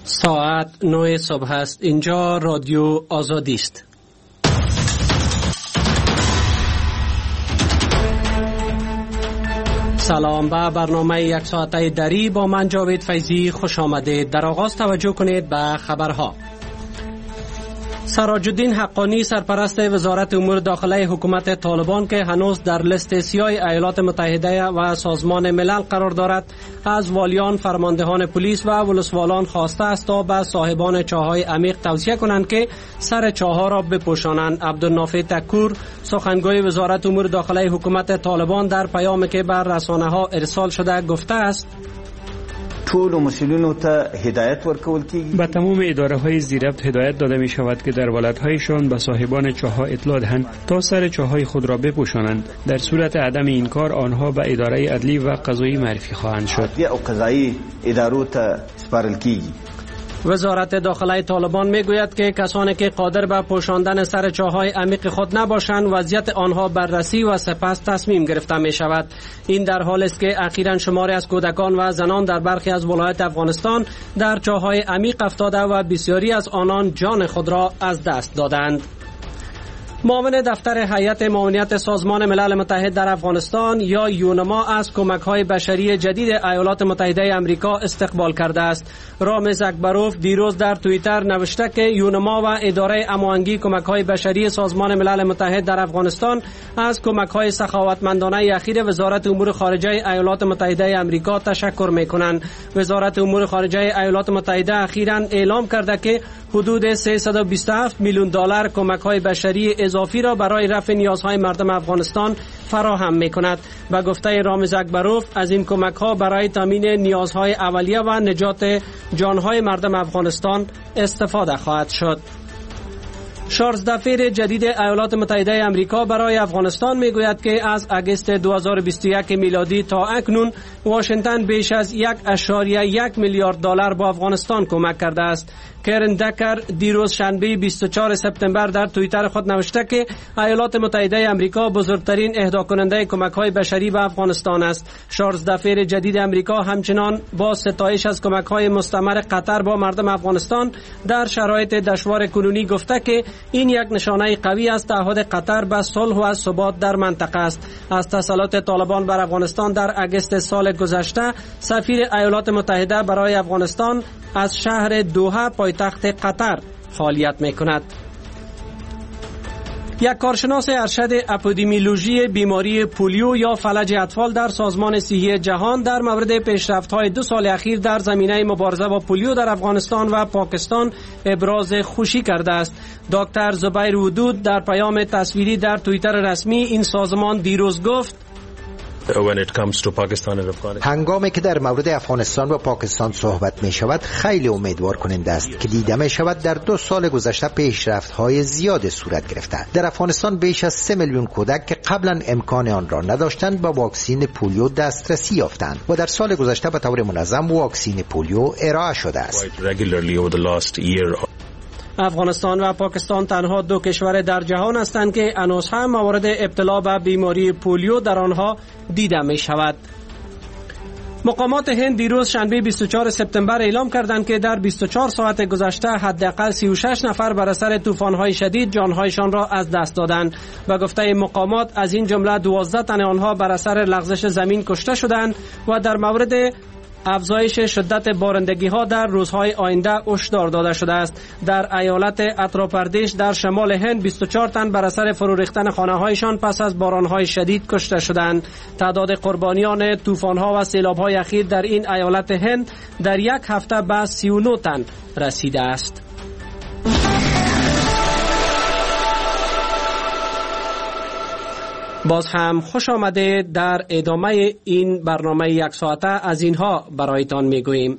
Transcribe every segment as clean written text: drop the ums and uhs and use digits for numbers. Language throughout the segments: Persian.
ساعت 9 صبح است. اینجا رادیو آزادی است. سلام به برنامه یک ساعته دری با من جاوید فیضی خوش آمدید. در آغاز توجه کنید به خبرها. سراج الدین حقانی سرپرست وزارت امور داخله حکومت طالبان که هنوز در لیست سیاه ایالات متحده و سازمان ملل قرار دارد، از والیان، فرماندهان پلیس و ولسوالان خواسته است تا به صاحبان چاهای عمیق توصیه کنند که سر چاها را بپوشانند. عبدالنافع تکور سخنگوی وزارت امور داخله حکومت طالبان در پیامی که بر رسانه‌ها ارسال شده گفته است: ټول مسئولینو ته هدایت ورکول کیږي. به تمام اداره‌های زیربط هدایت داده می شود که در ولایت‌هایشان به صاحبان چاه‌ها اطلاع دهند تا سر چاه‌های خود را بپوشانند. در صورت عدم این کار آنها به اداره عدلی و قضایی معرفی خواهند شد. او قضایی ادارو ته سپارل کیږي. وزارت داخله طالبان میگوید که کسانی که قادر به پوشاندن سر چاهای عمیق خود نباشند وضعیت آنها بررسی و سپس تصمیم گرفته می شود. این در حالی است که اخیراً شماری از کودکان و زنان در برخی از ولایات افغانستان در چاهای عمیق افتاده و بسیاری از آنان جان خود را از دست دادند. معاون دفتر هیئت معاونیت سازمان ملل متحد در افغانستان یا یونما از کمک‌های بشری جدید ایالات متحده آمریکا استقبال کرده است. رامز اکبروف دیروز در توییتر نوشته که یونما و اداره هماهنگی کمک‌های بشری سازمان ملل متحد در افغانستان از کمک‌های سخاوتمندانه اخیر وزارت امور خارجه ایالات متحده آمریکا تشکر می‌کنند. وزارت امور خارجه ایالات متحده اخیراً اعلام کرده که حدود 327 میلیون دلار کمک‌های بشری اضافی را برای رفع نیازهای مردم افغانستان فراهم می‌کند. به گفته رامز اکبروف از این کمک‌ها برای تامین نیازهای اولیه و نجات جانهای مردم افغانستان استفاده خواهد شد. چارلز دفیر جدید ایالات متحده آمریکا برای افغانستان میگوید که از اگست 2021 میلادی تا اکنون واشنگتن بیش از 1.1 میلیارد دلار به افغانستان کمک کرده است. کرن دکر دیروز شنبه 24 سپتامبر در توییتر خود نوشته که ایالات متحده آمریکا بزرگترین اهدا کننده کمک‌های بشری به افغانستان است. چارلز دفیر جدید آمریکا همچنان با ستایش از کمک‌های مستمر قطر با مردم افغانستان در شرایط دشوار کنونی گفته که این یک نشانه قوی از تعهد قطر به صلح و ثبات در منطقه است. از تسلط طالبان بر افغانستان در اگست سال گذشته، سفیر ایالات متحده برای افغانستان از شهر دوحه پایتخت قطر فعالیت می‌کند. یک کارشناس ارشد اپیدمیولوژی بیماری پولیو یا فلج اطفال در سازمان صحی جهان در مورد پیشرفت‌های 2 سال اخیر در زمینه مبارزه با پولیو در افغانستان و پاکستان ابراز خوشی کرده است. دکتر زبیر ودود در پیام تصویری در توییتر رسمی این سازمان دیروز گفت: هنگامی که در مورد افغانستان و پاکستان صحبت می شود خیلی امیدوار کننده است که دیده می شود در 2 سال گذشته پیشرفت های زیاد صورت گرفته. در افغانستان بیش از 3 میلیون کودک که قبلا امکان آن را نداشتند با واکسین پولیو دسترسی یافتند و در سال گذشته به طور منظم واکسین پولیو ارائه شده است. افغانستان و پاکستان تنها 2 کشور در جهان هستند که هنوز هم موارد ابتلا به بیماری پولیو در آنها دیده می شود. مقامات هند دیروز شنبه 24 سپتامبر اعلام کردند که در 24 ساعت گذشته حداقل 36 نفر بر اثر طوفان‌های شدید جانهایشان را از دست دادند. به گفته مقامات از این جمله 12 تن آنها بر اثر لغزش زمین کشته شدند و در مورد افزایش شدت بارندگی ها در روزهای آینده هشدار داده شده است. در ایالت اتر پردیش در شمال هند 24 تن بر اثر فرو ریختن خانه هایشان پس از باران های شدید کشته شدند. تعداد قربانیان طوفان ها و سیلاب های اخیر در این ایالت هند در یک هفته به 39 تن رسیده است. باز هم خوش آمده. در ادامه این برنامه 1 ساعته از اینها برایتان میگوییم.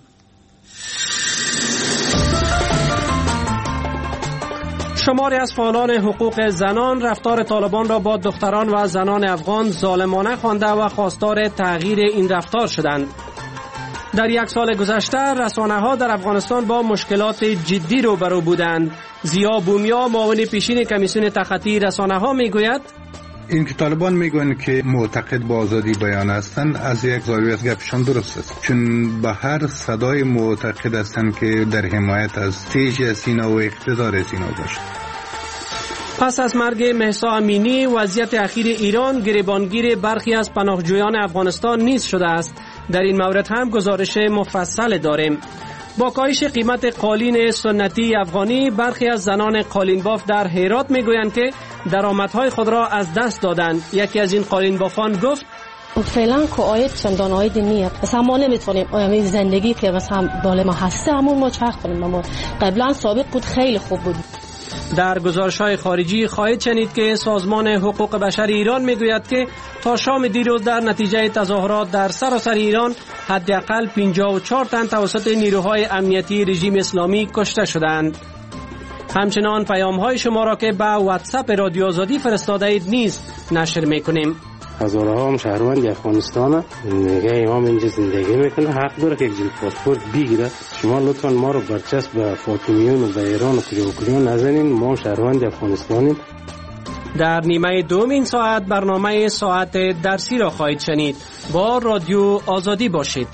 شماری از فعالان حقوق زنان رفتار طالبان را با دختران و زنان افغان ظالمانه خوانده و خواستار تغییر این رفتار شدند. در 1 سال گذشته رسانه‌ها در افغانستان با مشکلات جدی روبرو بودند. ضیا بومیا معاون پیشین کمیسیون تخطی رسانه‌ها میگوید: این که طالبان میگوین که معتقد به آزادی بیان هستند، از یک زاویه از گپشان درست است، چون به هر صدای معتقد هستند که در حمایت از سیج سینا و اقتدار سینا باشه. پس از مرگ مهسا امینی، وضعیت اخیر ایران گریبانگیر برخی از پناهجویان افغانستان نیز شده است. در این مورد هم گزارش مفصل داریم. با کاهش قیمت قالین سنتی افغانی، برخی از زنان قالین باف در هرات میگویند که درآمدهای خود را از دست دادند. یکی از این قالین بافان گفت: فعلا که آید چندان آید نیست، مثلا ما نمیتونیم آیامی زندگی که مثلا بالا ما هسته همون ما چرخ کنیم. ما قبلا سابق بود خیلی خوب بود. در گزارش‌های خارجی خواهید شنید که سازمان حقوق بشر ایران میگوید که تا شام دیروز در نتیجه تظاهرات در سراسر ایران حداقل 54 تن توسط نیروهای امنیتی رژیم اسلامی کشته شدند. همچنان پیام‌های شما را که به واتساپ رادیو آزادی فرستاده اید نیز نشر می‌کنیم. هزارها هم شهروند افغانستان میگه امام اینجا زندگی میکنه، حق داره که یک جلد پاسپورت بگیره. شما لطفا ما رو برچسب به فاطمیون و به ایران و کلیون نزنین، ما شهروند افغانستانیم. در نیمه دوم این ساعت برنامه ساعت درسی را خواهید شنید. با رادیو آزادی باشید.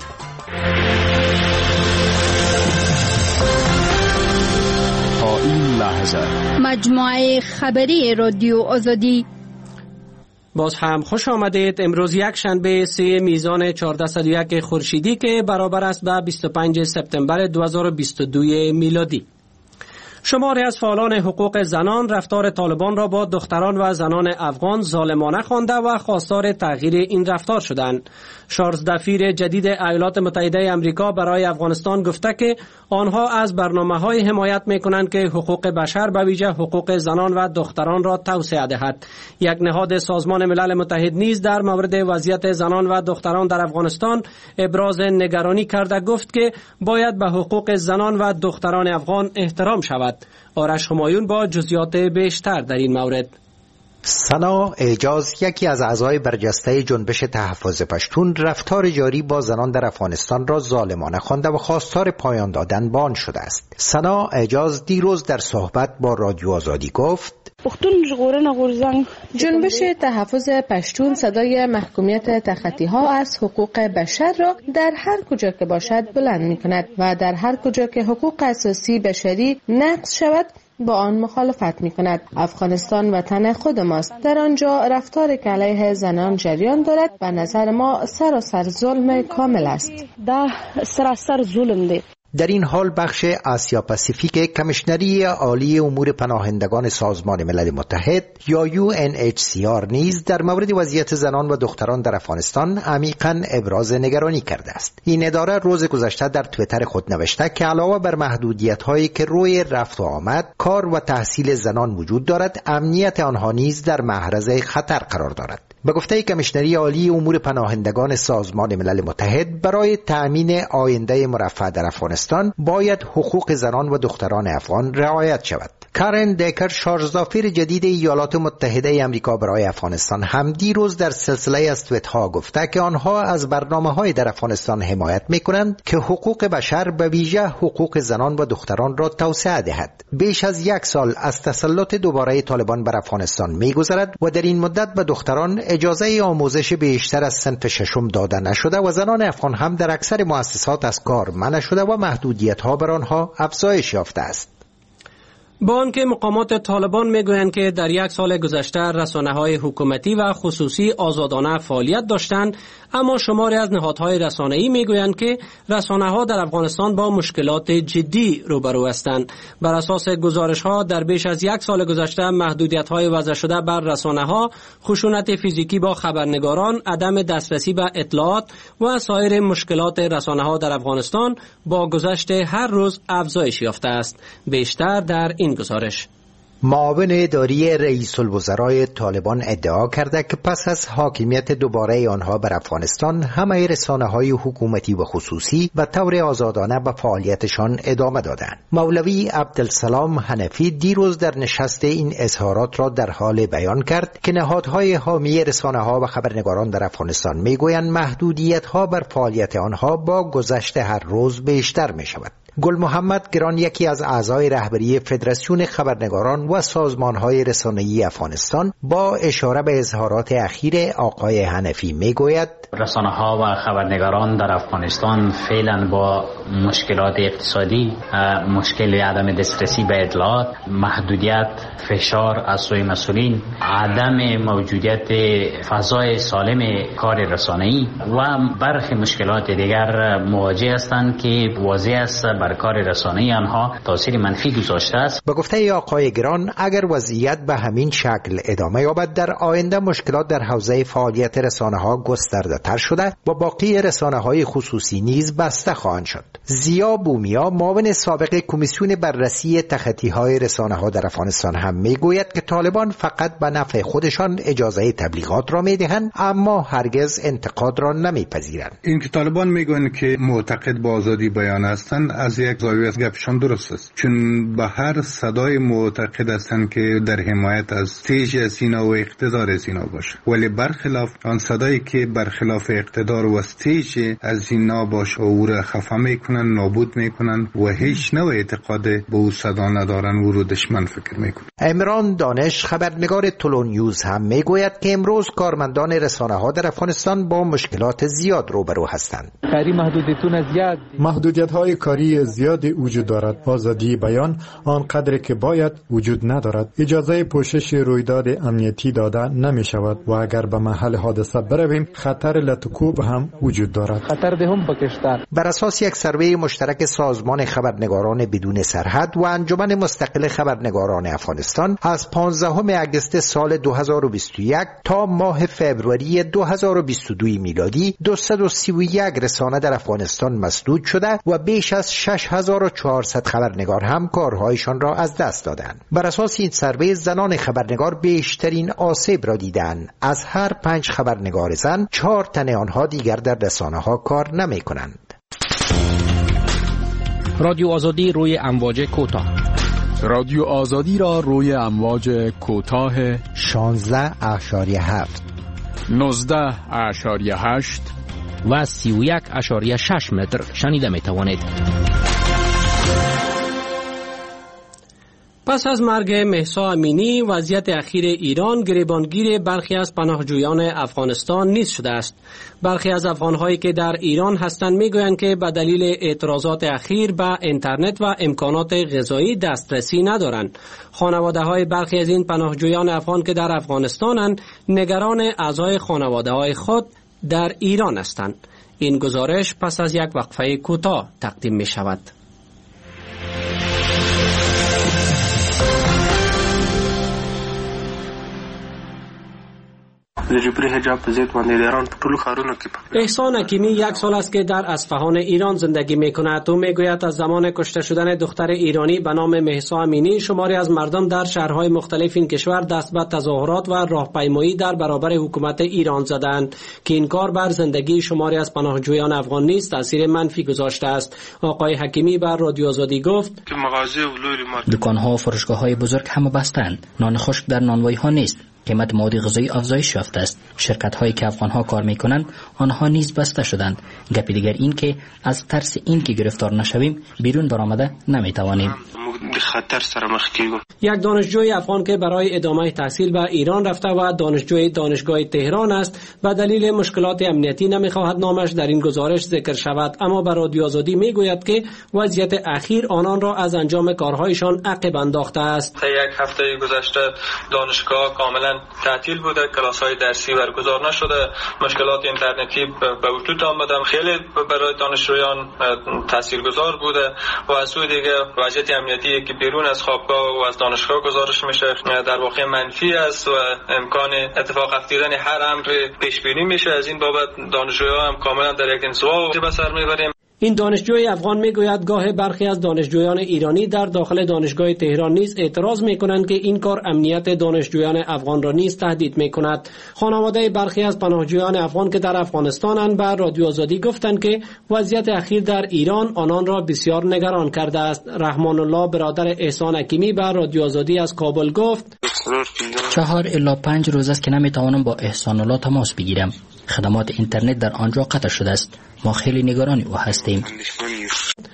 تا این لحظه مجموعه خبری رادیو آزادی. باز هم خوش آمدید. امروز یک شنبه 3 میزان 1401 خورشیدی که برابر است به 25 سپتامبر 2022 میلادی. شماری از فعالان حقوق زنان رفتار طالبان را با دختران و زنان افغان ظالمانه خوانده و خواستار تغییر این رفتار شدند. چارلز دفیر جدید ایالات متحده آمریکا برای افغانستان گفته که آنها از برنامه‌های حمایت می‌کنند که حقوق بشر به ویژه حقوق زنان و دختران را توسعه دهد. یک نهاد سازمان ملل متحد نیز در مورد وضعیت زنان و دختران در افغانستان ابراز نگرانی کرده گفت که باید به حقوق زنان و دختران افغان احترام شود. آرش همایون با جزئیات بیشتر در این مورد. سنا اعجاز، یکی از اعضای برجسته جنبش تحفظ پشتون، رفتار جاری با زنان در افغانستان را ظالمانه خوانده و خواستار پایان دادن به آن شده است. سنا اعجاز دیروز در صحبت با رادیو آزادی گفت: جنبش تحفظ پشتون صدای محکومیت تخطی ها از حقوق بشر را در هر کجا که باشد بلند می کند و در هر کجا که حقوق اساسی بشری نقض شود با آن مخالفت می کند. افغانستان وطن خود ماست. در آنجا رفتار که علیه زنان جریان دارد و نظر ما سراسر ظلم کامل است. سراسر ظلم ده. در این حال بخش آسیا پاسیفیک کمیشنری عالی امور پناهندگان سازمان ملل متحد یا UNHCR نیز در مورد وضعیت زنان و دختران در افغانستان عمیقاً ابراز نگرانی کرده است. این اداره روز گذشته در توییتر خود نوشته که علاوه بر محدودیت‌هایی که روی رفت و آمد، کار و تحصیل زنان وجود دارد، امنیت آنها نیز در معرض خطر قرار دارد. به گفته کمیشنری عالی امور پناهندگان سازمان ملل متحد، برای تأمین آینده مرفه در افغانستان باید حقوق زنان و دختران افغان رعایت شود. کارن دیکر، شارژدافیر جدید ایالات متحده آمریکا برای افغانستان، هم دیروز در سلسله از توییت‌ها گفته که آنها از برنامه‌های در افغانستان حمایت می‌کنند که حقوق بشر به ویژه حقوق زنان و دختران را توسعه دهد. بیش از یک سال از تسلط دوباره طالبان بر افغانستان می‌گذرد و در این مدت به دختران اجازه آموزش بیشتر از صنف ششم داده نشده و زنان افغان هم در اکثر مؤسسات از کار منع شده و محدودیت‌ها بر آنها افزایش یافته است. با آنکه مقامات طالبان میگویند که در یک سال گذشته رسانه‌های حکومتی و خصوصی آزادانه فعالیت داشتند، اما شماری از نهادهای رسانه‌ای میگویند که رسانه‌ها در افغانستان با مشکلات جدی روبرو هستند. بر اساس گزارش‌ها در بیش از یک سال گذشته محدودیت‌های وضع شده بر رسانه‌ها، خشونت فیزیکی با خبرنگاران، عدم دسترسی به اطلاعات و سایر مشکلات رسانه‌ها در افغانستان با گذشت هر روز افزایش یافته است. بیشتر در این گزارش. معاون اداری رئیس الوزرای طالبان ادعا کرده که پس از حاکمیت دوباره آنها بر افغانستان، همه رسانه‌های حکومتی و خصوصی به طور آزادانه به فعالیتشان ادامه دادند. مولوی عبدالسلام حنفی دیروز در نشست این اظهارات را در حال بیان کرد که نهادهای حامی رسانه‌ها و خبرنگاران در افغانستان میگویند محدودیت‌ها بر فعالیت آنها با گذشت هر روز بیشتر می‌شود. گل محمد گران یکی از اعضای رهبری فدراسیون خبرنگاران و سازمان‌های رسانه‌ای افغانستان با اشاره به اظهارات اخیر آقای حنفی میگوید رسانه‌ها و خبرنگاران در افغانستان فعلا با مشکلات اقتصادی، مشکل عدم دسترسی به اطلاعات، محدودیت، فشار از سوی مسئولین، عدم موجودیت فضای سالم کار رسانه‌ای و برخی مشکلات دیگر مواجه هستند که واضح است بر کار رسانه‌ای آنها تاثیر منفی گذاشته است. به گفته آقای گران اگر وضعیت به همین شکل ادامه یابد در آینده مشکلات در حوزه فعالیت رسانه‌ها گسترده‌تر شده و باقی رسانه‌های خصوصی نیز بسته خواهند شد. ضیا بومیا معاون سابق کمیسیون بررسی تخطی‌های رسانه‌ها در افغانستان هم میگوید که طالبان فقط به نفع خودشان اجازه تبلیغات را میدهند اما هرگز انتقاد را نمیپذیرند. این که طالبان میگویند که معتقد به آزادی بیان هستند از یک زاویه از گپشان درست است، چون به هر صدای معتقد هستند که در حمایت از استیج سینا و اقتدار سینا باشه، ولی برخلاف آن صدایی که برخلاف اقتدار و استیج از سینا باشه او را خفه میکنن، نابود میکنن و هیچ نوع اعتقاد به او صدا ندارن و رو دشمن فکر میکنن. عمران دانش خبرنگار تولون نیوز هم میگوید که امروز کارمندان رسانه‌ها در افغانستان با مشکلات زیاد روبرو هستند. محدودیت‌های کاری زیاد وجود دارد. آزادی بیان آنقدر که باید وجود ندارد. اجازه پوشش رویداد امنیتی داده نمی شود و اگر به محل حادثه برویم خطر لطکوب هم وجود دارد. بر اساس یک سروی مشترک سازمان خبرنگاران بدون سرحد و انجمن مستقل خبرنگاران افغانستان از 15 اگست سال 2021 تا ماه فوریه 2022 میلادی 231 رسانه در افغانستان مسدود شده و بیش از 6400 خبرنگار هم کارهایشان را از دست دادند. بر اساس این سروی زنان خبرنگار بیشترین آسیب را دیدند. از هر 5 خبرنگار زن 4 تن آنها دیگر در رسانه‌ها کار نمی‌کنند. رادیو آزادی روی امواج کوتاه. رادیو آزادی را روی امواج کوتاه 16.7 19.8 و 31.6 متر شنیده می توانید. پس از مرگ مهسا امینی وضعیت اخیر ایران گریبانگیر برخی از پناهجویان افغانستان نیز شده است. برخی از افغانهایی که در ایران هستند میگویند که به دلیل اعتراضات اخیر به اینترنت و امکانات غذایی دسترسی ندارند. خانواده‌های برخی از این پناهجویان افغان که در افغانستانند نگران اعضای خانواده‌های خود در ایران هستند. این گزارش پس از یک وقفه کوتاه تقدیم می شود. احسان حکیمی 1 سال است که در اصفهان ایران زندگی می‌کند. او میگوید از زمان کشته شدن دختر ایرانی به نام مهسا امینی شماری از مردم در شهرهای مختلف این کشور دست به تظاهرات و راهپیمایی در برابر حکومت ایران زدند که این کار بر زندگی شماری از پناهجویان افغان نیز تاثیر منفی گذاشته است. آقای حکیمی بر رادیو آزادی گفت که دکان‌ها و فروشگاه‌های بزرگ هم بستند. نان خشک در نانوایی‌ها نیست. قیمت مواد غذایی افزایش یافته است. شرکت‌هایی که افغان‌ها کار می‌کنند آنها نیز بسته شدند. گپی دیگر این که از ترس این که گرفتار نشویم بیرون برآمده نمی‌توانیم. خطر سره مخ کیږو. یک دانشجوی افغان که برای ادامه تحصیل به ایران رفته و دانشجوی دانشگاه تهران است و دلیل مشکلات امنیتی نمی‌خواهد نامش در این گزارش ذکر شود، اما بر رادیو آزادی میگوید که وضعیت اخیر آنان را از انجام کارهایشان عقب انداخته است. یک هفته گذشته دانشگاه کاملا تعطیل بوده، کلاس‌های درسی برگزار نشده، مشکلات اینترنتی به وجود آمده، خیلی برای دانشجویان تاثیرگذار بوده و از سوی دیگه وضعیت امنیتی که بیرون از خوابگاه و از دانشگاه گزارش میشه در واقع منفی است و امکان اتفاق افتادن هر امر پیش بینی میشه. از این بابت دانشجویان هم کاملا در یک انزوا به سر میبریم. این دانشجوی افغان میگوید گاه برخی از دانشجویان ایرانی در داخل دانشگاه تهران نیز اعتراض میکنند که این کار امنیت دانشجویان افغان را نیز تهدید میکند. خانواده برخی از پناهجویان افغان که در افغانستانند بر رادیو آزادی گفتند که وضعیت اخیر در ایران آنان را بسیار نگران کرده است. رحمان الله برادر احسان حکیمی بر رادیو آزادی از کابل گفت 4 الی 5 روز است که نمیتوانم با احسان الله تماس بگیرم. خدمات اینترنت در آنجا قطع شده است. ما خیلی نگران او هستیم.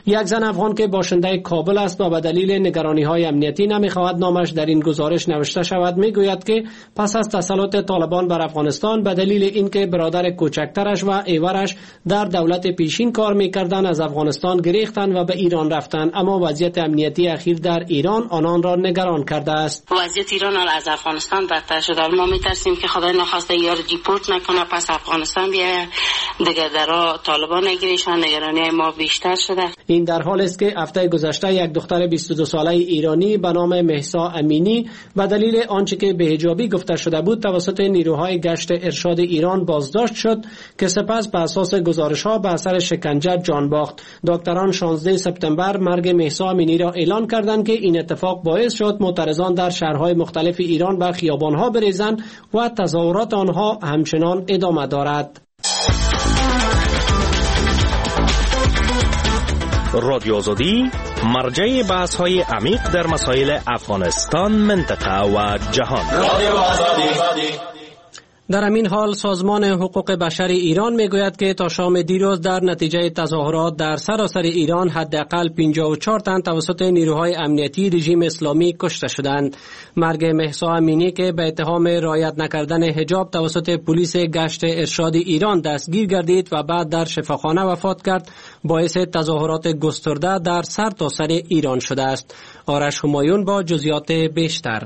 یک زن افغان که باشنده کابل است و به دلیل نگرانی‌های امنیتی نمی‌خواهد نامش در این گزارش نوشته شود میگوید که پس از تسلط طالبان بر افغانستان به دلیل اینکه برادر کوچکترش و ایورش در دولت پیشین کار می‌کردند از افغانستان گریختند و به ایران رفتند، اما وضعیت امنیتی اخیر در ایران آنان را نگران کرده است. وضعیت ایران از افغانستان بدتر شده. ما می‌ترسیم که خدای نخواسته یار دیپورت نکنه پس افغانستان بیاید دیگه در طالبان نگیرشان، نگرانی ما بیشتر شده. این در حال است که هفته گذشته یک دختر 22 ساله ایرانی به نام مهسا امینی به دلیل آنچه که بی‌حجابی گفته شده بود توسط نیروهای گشت ارشاد ایران بازداشت شد که سپس به اساس گزارش‌ها به اثر شکنجه جان باخت. دکتران 16 سپتامبر مرگ مهسا امینی را اعلان کردند که این اتفاق باعث شد معترضان در شهرهای مختلف ایران به خیابان‌ها بریزند و تظاهرات آنها همچنان ادامه دارد. رادیو آزادی مرجع بحث‌های عمیق در مسائل افغانستان، منطقه و جهان. رادیو آزادی. در همین حال سازمان حقوق بشر ایران میگوید که تا شام دیروز در نتیجه تظاهرات در سراسر ایران حداقل 54 تن توسط نیروهای امنیتی رژیم اسلامی کشته شدند. مرگ مهسا امینی که به اتهام رعایت نکردن حجاب توسط پلیس گشت ارشاد ایران دستگیر گردید و بعد در شفاخانه وفات کرد باعث تظاهرات گسترده در سرتاسر ایران شده است. آرش همایون با جزئیات بیشتر.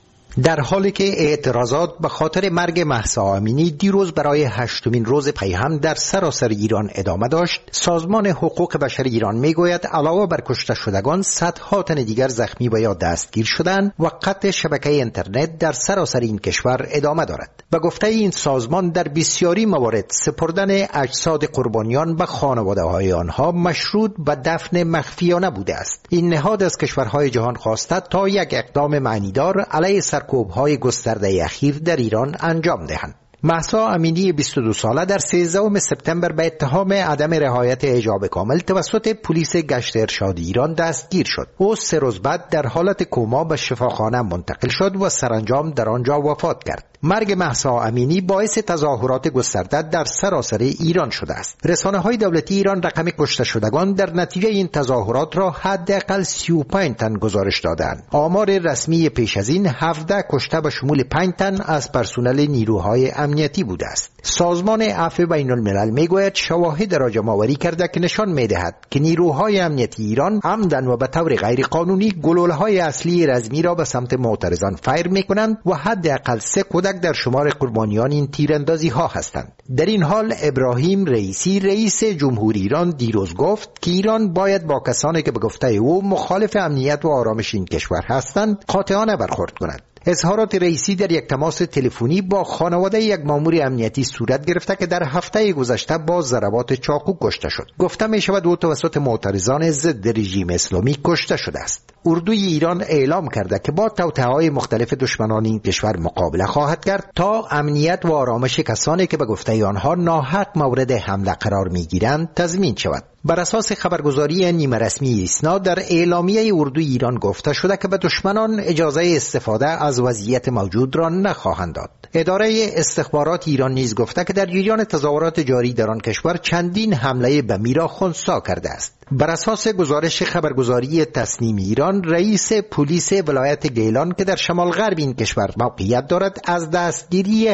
در حالی که اعتراضات به خاطر مرگ مهسا امینی دیروز برای 8مین روز پیهم در سراسر ایران ادامه داشت، سازمان حقوق بشر ایران میگوید علاوه بر کشته شدگان صدها تن دیگر زخمی و یا دستگیر شدند و قطع شبکه اینترنت در سراسر این کشور ادامه دارد. به گفته این سازمان در بسیاری موارد سپردن اجساد قربانیان به خانواده‌های آنها مشروط به دفن مخفیانه بوده است. این نهاد از کشورهای جهان خواسته تا یک اقدام معنیدار علیه سرکوب‌های گسترده اخیر در ایران انجام دهند. مهسا امینی 22 ساله در 13 سپتامبر به اتهام عدم رعایت حجاب کامل توسط پلیس گشت ارشاد ایران دستگیر شد. او 3 روز بعد در حالت کما به شفاخانه منتقل شد و سرانجام در آنجا وفات کرد. مرگ مهسا امینی باعث تظاهرات گسترده در سراسر ایران شده است. رسانه‌های دولتی ایران رقم کشته شدگان در نتیجه این تظاهرات را حداقل 35 تن گزارش دادند. آمار رسمی پیش از این 17 کشته به شمول 5 تن از پرسنل نیروهای امنیتی بوده است. سازمان عفو بین الملل میگوید شواهد را جمع‌آوری کرده که نشان می‌دهد که نیروهای امنیتی ایران عمدن و به طور غیر قانونی گلوله‌های اصلی رزمی را به سمت معترضان فایر می‌کنند و حداقل 3 کودک در شمار قربانیان این تیراندازی‌ها هستند. در این حال ابراهیم رئیسی رئیس جمهوری ایران دیروز گفت که ایران باید با کسانی که به گفته او مخالف امنیت و آرامش این کشور هستند قاطعانه برخورد کند. اظهارات رئیسی در یک تماس تلفنی با خانواده یک مأمور امنیتی صورت گرفته که در هفته گذشته با ضربات چاقو کشته شد. گفته می شود او توسط معترضان ضد رژیم اسلامی کشته شده است. اردوی ایران اعلام کرده که با توطئه‌های مختلف دشمنان این کشور مقابله خواهد کرد تا امنیت و آرامش کسانی که به گفته آنها ناحق مورد حمله قرار می‌گیرند تضمین شود. بر اساس خبرگزاری نیمه رسمی ایسنا در اعلامیه اردوی ایران گفته شده که به دشمنان اجازه استفاده از وضعیت موجود را نخواهند داد. اداره استخبارات ایران نیز گفته که در جریان تظاهرات جاری در آن کشور چندین حمله بمی را خنثی کرده است. بر اساس گزارش خبرگزاری تسنیم ایران، رئیس پلیس ولایت گیلان که در شمال غرب این کشور موقعیت دارد از دستگیری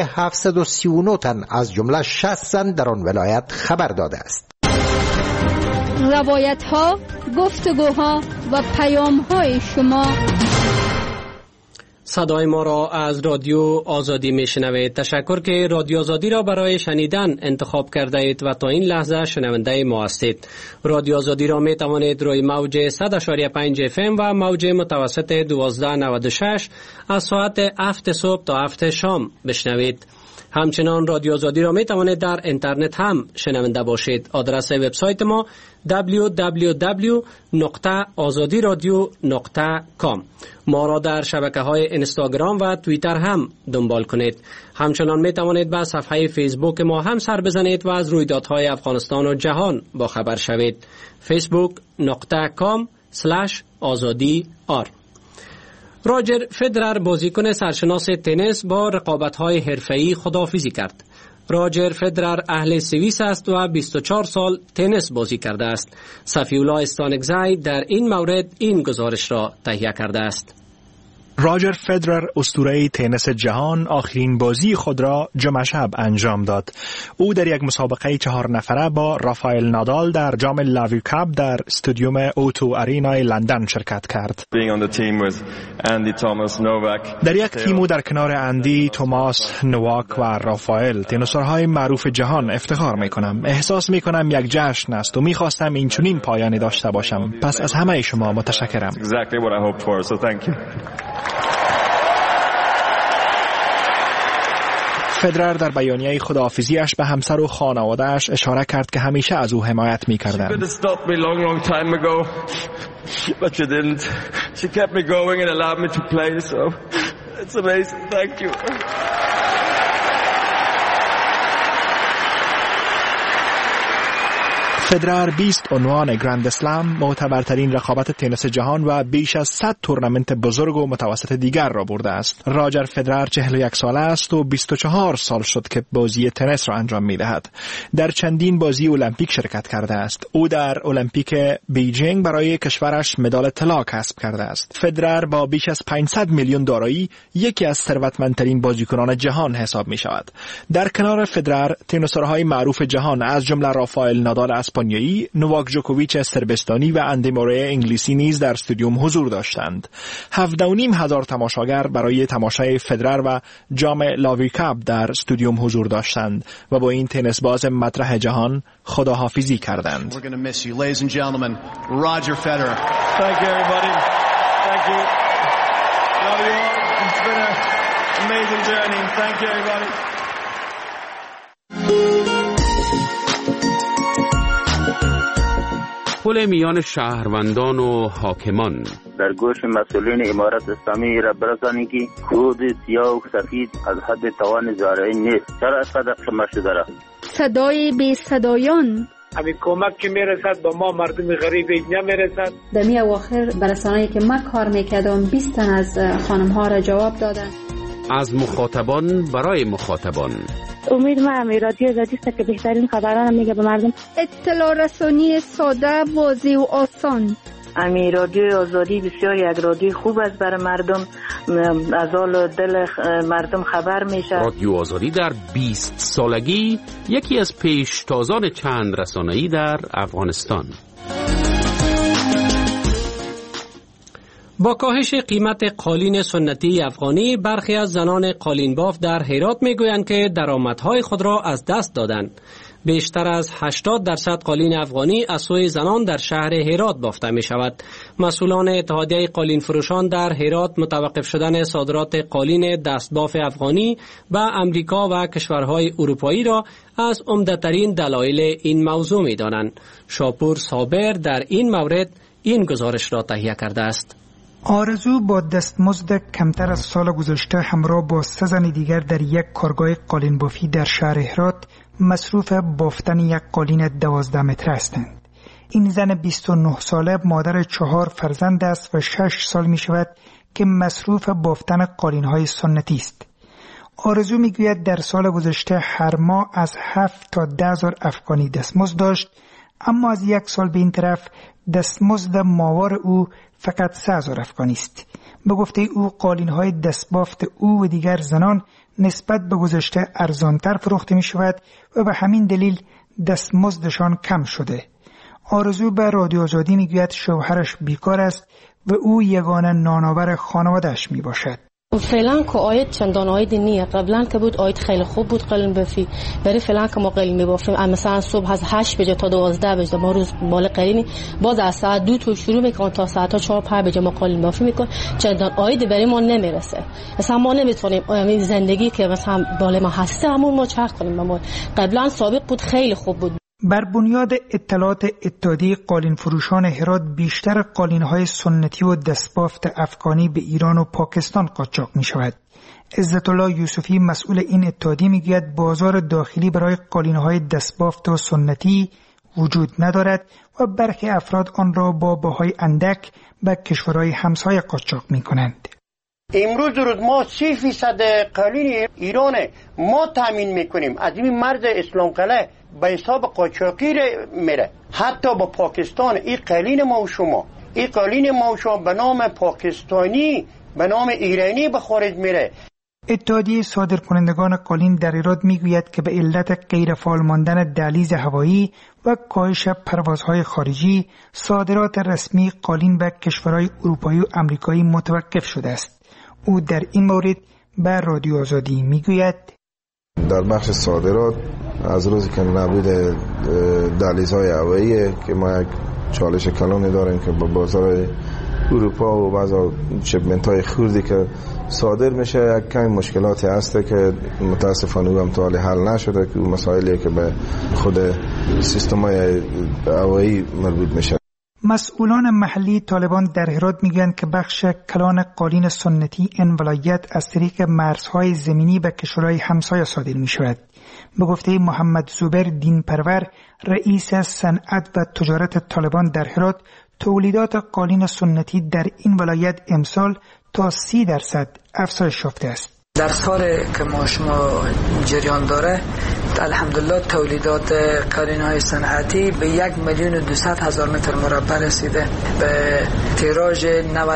739 تن از جمله 60 زن در آن ولایت خبر داده است. روایت ها، گفتگوها و پیام های شما. صدای ما را از رادیو آزادی میشنوید. تشکر که رادیو آزادی را برای شنیدن انتخاب کرده اید و تا این لحظه شنونده ما هستید. رادیو آزادی را می توانید روی موج 100.5 FM و موج متوسط 1296 از ساعت 7 صبح تا 7 شام بشنوید. همچنان رادیو آزادی را می توانید در اینترنت هم شنونده باشید. آدرس وبسایت ما www.azadiradio.com. ما را در شبکه‌های اینستاگرام و توییتر هم دنبال کنید. همچنان می توانید به صفحه فیسبوک ما هم سر بزنید و از رویدادهای افغانستان و جهان با خبر شوید. facebook.com/azadi.r. راجر فدرر بازیکن سرشناس تنیس با رقابت‌های حرفه‌ای خداحافظی کرد. راجر فدرر اهل سوئیس است و 24 سال تنیس بازی کرده است. صفی‌الله استانکزی در این مورد این گزارش را تهیه کرده است. راجر فدرر اسطوره تنیس جهان آخرین بازی خود را جمعه شب انجام داد. او در یک مسابقه 4 نفره با رافائل نادال در جام لاوی کاپ در استادیوم اوتو آرینای لندن شرکت کرد. در یک تیم در کنار اندی، توماس، نواک و رافائل، تنیسورهای معروف جهان افتخار میکنم. احساس میکنم یک جشن است و میخواستم این چنین پایانی داشته باشم. پس از همه شما متشکرم. فدرر در بیانیه خداحافظیش به همسر و خانواده‌اش اشاره کرد که همیشه از او حمایت می‌کردند. فدرر 20 عنوان گرند اسلم، معتبرترین رقابت تنیس جهان و بیش از 100 تورنمنت بزرگ و متوسط دیگر را برده است. راجر فدرر 41 ساله است و 24 سال شد که بازی تنیس را انجام می‌دهد. در چندین بازی المپیک شرکت کرده است. او در المپیک بیجینگ برای کشورش مدال طلا کسب کرده است. فدرر با بیش از 500 میلیون دارایی یکی از ثروتمندترین بازیکنان جهان حساب می‌شود. در کنار فدرر، تنیسورهای معروف جهان از جمله رافائل نادال اسپانیایی، نواک جوکوویچ سربستانی و اندی موری انگلیسی نیز در استادیوم حضور داشتند. 17,500 تماشاگر برای تماشای فدرر و جام لاوی کاپ در استادیوم حضور داشتند و با این تنیس باز مطرح جهان خداحافظی کردند. پل میان شهروندان و حاکمان. در گوش مسئولین امارت اسلامی را برسانید که خود سیاه و سفید از حد توان زارعی نیست. چرا از قدر شما شده را؟ صدای بی صدایان. همین کمک که میرسد با ما مردم غریب نمیرسد. در می اواخر برسانه‌ای که من کار میکردم 20 تن از خانم ها را جواب دادن. از مخاطبان برای مخاطبان. امید من رادیو آزادی است که بهترین خبران میگه به مردم. اطلاع رسانی ساده، واضح و آسان. امی رادیو آزادی بسیار یک رادیو خوب است برای مردم، از حال دل مردم خبر میشه. رادیو آزادی در 20 سالگی یکی از پیشتازان چند رسانه‌ای در افغانستان. با کاهش قیمت قالین سنتی افغانی، برخی از زنان قالین باف در هرات میگویند که درآمدهای خود را از دست دادند. بیشتر از 80% قالین افغانی از سوی زنان در شهر هرات بافته می شود. مسئولان اتحادیه قالین فروشان در هرات متوقف شدن صادرات قالین دستباف افغانی به امریکا و کشورهای اروپایی را از عمده‌ترین دلایل این موضوع می دانند. شاپور صابر در این مورد این گزارش را تهیه کرده است. آرزو با دستمزد کمتر از سال گذشته همراه با 3 زن دیگر در یک کارگاه قالین بافی در شهر هرات مصروف بافتن یک قالین 12 متر هستند. این زن 29 ساله مادر 4 فرزند است و 6 سال می شود که مصروف بافتن قالین های سنتی است. آرزو می گوید در سال گذشته هر ماه از 7 تا 10,000 افغانی دستمزد داشت، اما از یک سال به این طرف دستمزد ماهوار او فقط 3,000 افغانی است. به گفته او قالین‌های دستبافت او و دیگر زنان نسبت به گذشته ارزانتر فروخته می شود و به همین دلیل دستمزدشان کم شده. آرزو به رادیو آزادی می گوید شوهرش بیکار است و او یگانه نانآور خانواده‌اش می باشد. فعلا که آید چندان آید نیه. قبلا که بود آید خیلی خوب بود قالین بافی، برای فعلا که ما قالین میبافیم مثلا صبح از 8 بجه تا 12 بجه ما روز بالا قالینی، باز از ساعت 2 تا شروع میکنن تا ساعت 4-5 بجه ما قالین بافی میکنن. چندان آید برای ما نمیرسه. مثلا ما نمیتونیم این زندگی که مثلا بالا ما هسته همون ما چرخ کنیم. ما قبلا سابق بود خیلی خوب بود. بر بنیاد اطلاعات اتحادیه قالین فروشان هرات، بیشتر قالین‌های سنتی و دستبافت افغانی به ایران و پاکستان قاچاق می شود. عزت الله یوسفی مسئول این اتحادیه می گوید بازار داخلی برای قالین‌های دستبافت و سنتی وجود ندارد و برخی افراد آن را با بهای اندک به کشورهای همسایه قاچاق می کنند. امروز روز ما 30% قالین ایران ما تامین میکنیم. از این مرز اسلام قلعه به حساب قاچاقی میره، حتی با پاکستان. این قالین ما و شما، این قالین ما و شما به نام پاکستانی، به نام ایرانی به خارج میره. اتحادیه صادرکنندگان قالین در ایراد میگوید که به علت غیرفعال ماندن دهلیز هوایی و کاهش پروازهای خارجی، صادرات رسمی قالین به کشورهای اروپایی و آمریکایی متوقف شده است. او در این مورد به رادیو آزادی میگوید در بخش صادرات از روزی که نبود دهلیزهای هوایی که ما یک چالش کلانی داریم که با بازار اروپا و بعضی شپمنت های خوردی که صادر میشه، یک کمی مشکلاتی هسته که متاسفانه او هم تا حال حل نشده، که مسائلی که به خود سیستم های هوایی مربوط میشه. مسئولان محلی طالبان در هرات میگویند که بخش کلان قالین سنتی این ولایت از طریق مرزهای زمینی به کشورهای همسایه صادر می شود. به گفته محمد زبیر دینپرور، رئیس صنعت و تجارت طالبان در هرات، تولیدات قالین سنتی در این ولایت امسال تا 30% افزایش یافته است. در سال که ما شما جریان داره، الحمدلله تولیدات قالین‌های صنعتی به 1,200,000 متر مربع رسیده. به تیراژ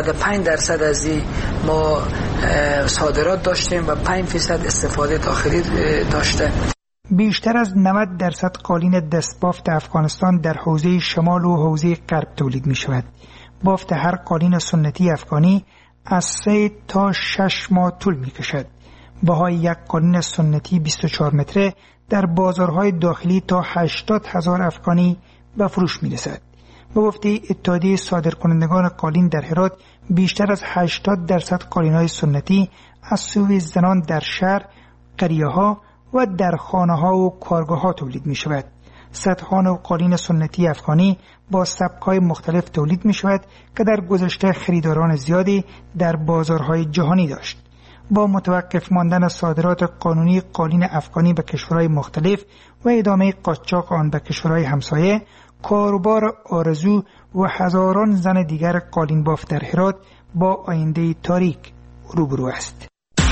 95% از این ما صادرات داشتیم و 5% استفاده داخلی داشته. بیشتر از 90% قالین دستبافت افغانستان در حوزه شمال و حوزه غرب تولید می شود. بافت هر قالین سنتی افغانی از 3 تا 6 ماه طول می کشد. بهای یک قالین سنتی 24 متره در بازارهای داخلی تا 80,000 افغانی به فروش می رسد. به گفته اتحادیه صادرکنندگان قالین در هرات، بیشتر از 80% قالین‌های سنتی از سوی زنان در شهر، قریه‌ها و در خانه‌ها و کارگاه‌ها تولید می شود. صدها نوع قالین سنتی افغانی با سبک‌های مختلف تولید می شود که در گذشته خریداران زیادی در بازارهای جهانی داشت. با متوقف ماندن صادرات قانونی قالین افغانی به کشورهای مختلف و ادامه قاچاق آن به کشورهای همسایه، کاروبار آرزو و هزاران زن دیگر قالین بافت در هرات با آینده تاریک روبرو است.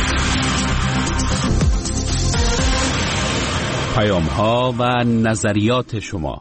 پیام‌ها و نظریات شما.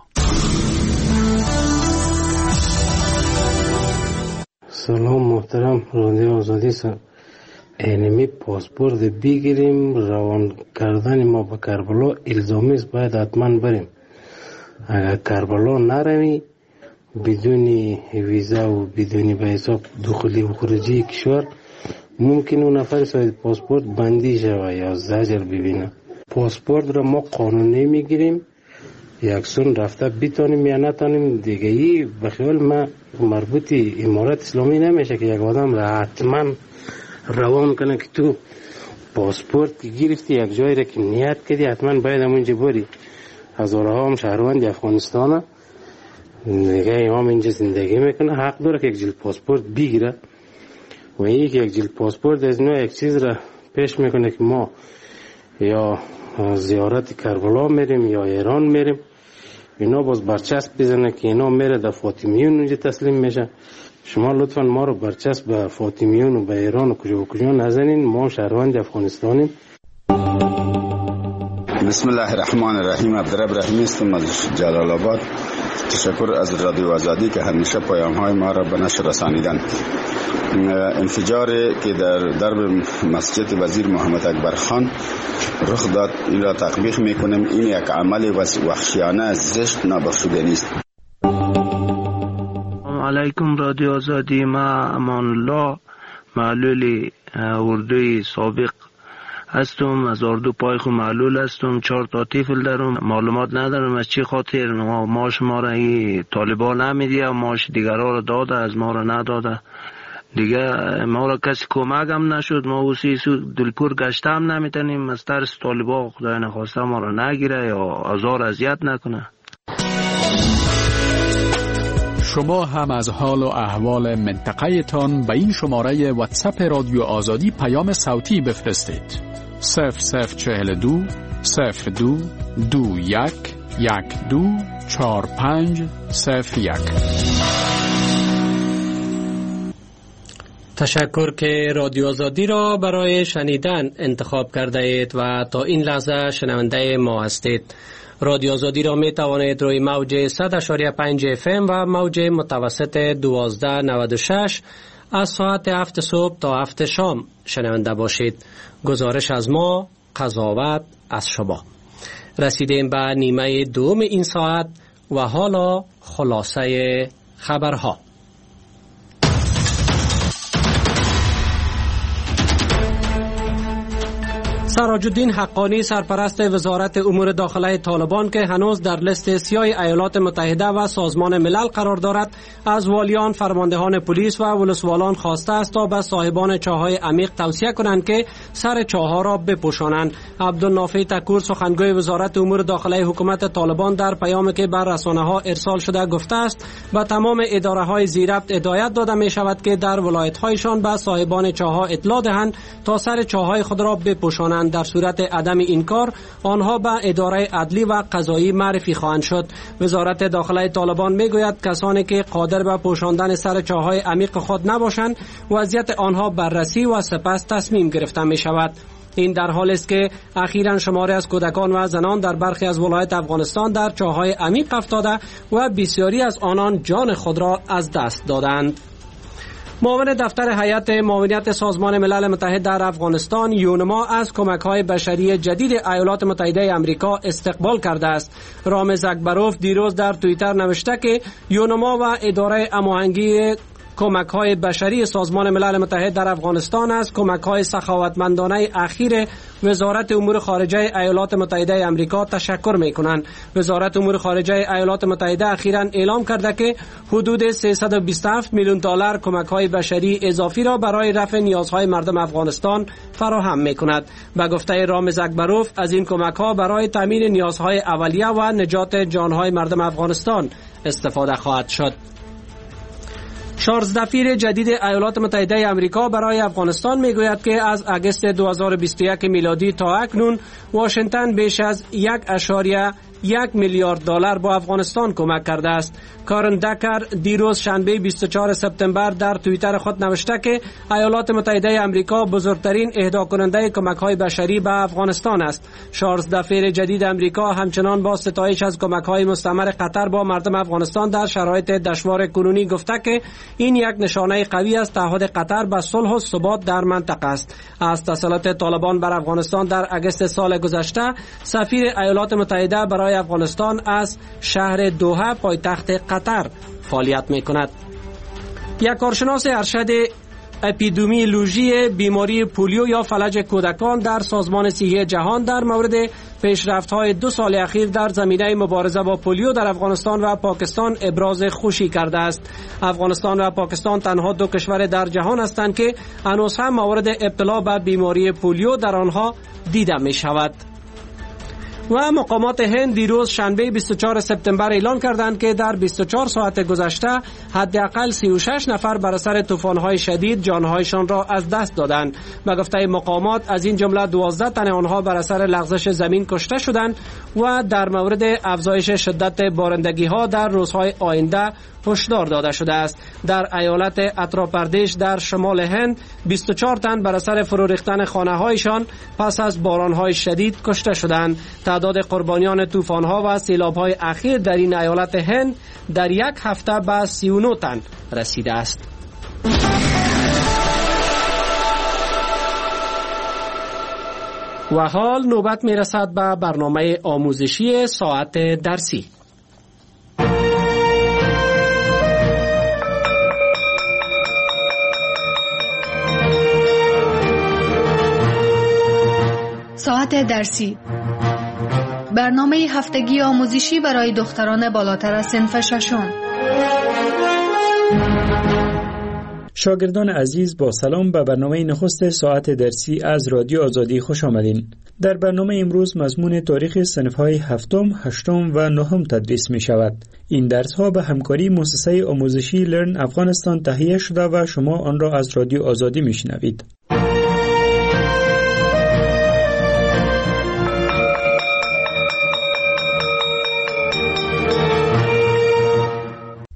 سلام محترم رادیو آزادی. اینمی پاسپورت بگیریم، روان کردن ما به کربلا الزامی است، باید حتما بریم. اگر کربلا نروی بدون ویزا و بدون به حساب دخولی و خروجی کشور، ممکن اون نفر صاحب پاسپورت بندی شود یا زجر ببینه. پاسپورت را ما قانونی میگیریم، یکسون رفته بتانیم یا نتانیم دیگه. ای به خیال ما مربوط امارات اسلامی نمیشه که یک آدم را حتما روان کنه که تو پاسپورت گرفتی یک جایی را که نیت کردی حتما باید همونجا بری. هزارها هم شهروند افغانستان دیگه امام اینجا زندگی میکنه، حق داره که یک جلد پاسپورت بگیره و این که یک جلد پاسپورت از نوع یک چیز را پیش میکنه که ما یا زیارت کربلا میریم یا ایران میریم، اینا باز برچسب بزنه که اینا میره در فاطمیون اونجا تسلیم میشه. شما لطفا ما رو برچسب به فاطمیون و به ایران و کجا نزنین، ما شهروند افغانستانیم. بسم الله الرحمن الرحیم. عبدالرب رحیمی هستم از جلال آباد. تشکر از رادیو آزادی که همیشه پیام‌های ما را به نشر رسانیدن. انفجاری که در درب مسجد وزیر محمد اکبر خان رخ داد، این را تطبیق میکنیم. این یک عمل وحشیانه زشت نابخشوده نیست. علیکم رادیو آزادی. ما امان الله معلول اردوی سابق هستم، از اردو پایخو معلول هستم، 4 تا طفل دارم. معلومات ندارم از چی خاطر ماش ما را طالبان نمیدیه، ماش دیگرها را داده از ما را نداده دیگه. ما را کسی کمک هم نشد، ما اوسی دلکور گشته هم نمیتونیم از ترس طالبان خدای نخواسته ما را نگیره یا آزار اذیت نکنه. شما هم از حال و احوال منطقه تان به این شماره واتساپ رادیو آزادی پیام صوتی بفرستید. 0042 02 21 12 45 01. تشکر که رادیو آزادی را برای شنیدن انتخاب کرده اید و تا این لحظه شنونده ما هستید. رادیو آزادی را می توانید روی موج 100.5 FM و موج متوسط 1296 از ساعت 7 صبح تا 7 شام شنونده باشید. گزارش از ما، قضاوت از شما. رسیدیم به نیمه دوم این ساعت و حالا خلاصه خبرها. سراج الدین حقانی سرپرست وزارت امور داخله طالبان که هنوز در لیست سیاه ایالات متحده و سازمان ملل قرار دارد، از والیان، فرماندهان پلیس و ولسوالان خواسته است تا به صاحبان چاه‌های عمیق توصیه کنند که سر چاه‌ها را بپوشانند. عبدالنافع تکور سخنگوی وزارت امور داخله حکومت طالبان در پیامی که بر رسانه‌ها ارسال شده گفته است به تمام اداره‌های زیربط هدایت داده می شود که در ولایت‌هایشان به صاحبان چاه‌ها اطلاع دهند تا سر چاه‌های خود را بپوشانند. در صورت عدم این کار آنها به اداره عدلی و قضایی معرفی خواهند شد. وزارت داخله طالبان میگوید کسانی که قادر به پوشاندن سر چاه‌های عمیق خود نباشند وضعیت آنها بررسی و سپس تصمیم گرفته می شود. این در حالی است که اخیراً شماری از کودکان و زنان در برخی از ولایت افغانستان در چاه‌های عمیق افتاده و بسیاری از آنان جان خود را از دست دادند. معاون دفتر هیئت معاونیت سازمان ملل متحد در افغانستان یونما از کمک‌های بشری جدید ایالات متحده آمریکا استقبال کرده است. رامز اکبروف دیروز در توییتر نوشته که یونما و اداره هماهنگی کمک‌های بشری سازمان ملل متحد در افغانستان از کمک‌های سخاوتمندانه اخیر وزارت امور خارجه ایالات متحده آمریکا تشکر می‌کنند. وزارت امور خارجه ایالات متحده اخیراً اعلام کرده که حدود 327 میلیون دلار کمک‌های بشری اضافی را برای رفع نیازهای مردم افغانستان فراهم می‌کند. به گفته رامز اکبروف از این کمک‌ها برای تامین نیازهای اولیه و نجات جان‌های مردم افغانستان استفاده خواهد شد. چارلز دفیر جدید ایالات متحده آمریکا برای افغانستان میگوید که از اگست 2021 میلادی تا اکنون واشنگتن بیش از 1.1 میلیارد دلار با افغانستان کمک کرده است. کارن دکر دیروز شنبه 24 سپتامبر در توییتر خود نوشته که ایالات متحده آمریکا بزرگترین اهدا کننده کمک‌های بشری به افغانستان است. چارلز دفیر جدید آمریکا همچنان با ستایش از کمک‌های مستمر قطر با مردم افغانستان در شرایط دشوار کنونی گفته که این یک نشانه قوی از تعهد قطر به صلح و ثبات در منطقه است. از تسلط طالبان بر افغانستان در اگست سال گذشته، سفیر ایالات متحده برای افغانستان از شهر دوحه پایتخت قطر فعالیت می‌کند. یک کارشناس ارشد اپیدمیولوژی بیماری پولیو یا فلج کودکان در سازمان صحی جهان در مورد پیشرفت‌های 2 سال اخیر در زمینه مبارزه با پولیو در افغانستان و پاکستان ابراز خوشی کرده است. افغانستان و پاکستان تنها 2 کشور در جهان هستند که هنوز هم مورد ابتلا به بیماری پولیو در آنها دیده می شود. و مقامات هند دیروز شنبه 24 سپتامبر اعلام کردند که در 24 ساعت گذشته حداقل 36 نفر بر اثر طوفان‌های شدید جان‌هایشان را از دست دادند. به گفته مقامات از این جمله 12 تن آنها بر اثر لغزش زمین کشته شدند و در مورد افزایش شدت بارندگی‌ها در روزهای آینده هشدار داده شده است. در ایالت اتر پردیش در شمال هند 24 تن بر اثر فرو ریختن خانه‌هایشان پس از باران‌های شدید کشته شدند. تعداد قربانیان طوفان‌ها و سیلاب‌های اخیر در این ایالت هند در یک هفته به 39 تن رسیده است. و حال نوبت می‌رسد به برنامه آموزشی ساعت درسی. ساعت درسی، برنامه هفتگی آموزشی برای دختران بالاتر از صنف ششم. شاگردان عزیز با سلام به برنامه نخست ساعت درسی از رادیو آزادی خوش آمدین. در برنامه امروز مضمون تاریخ صنف‌های هفتم، هشتم و نهم تدریس می شود. این درس‌ها به همکاری مؤسسه آموزشی لرن افغانستان تهیه شده و شما آن را از رادیو آزادی می شنوید.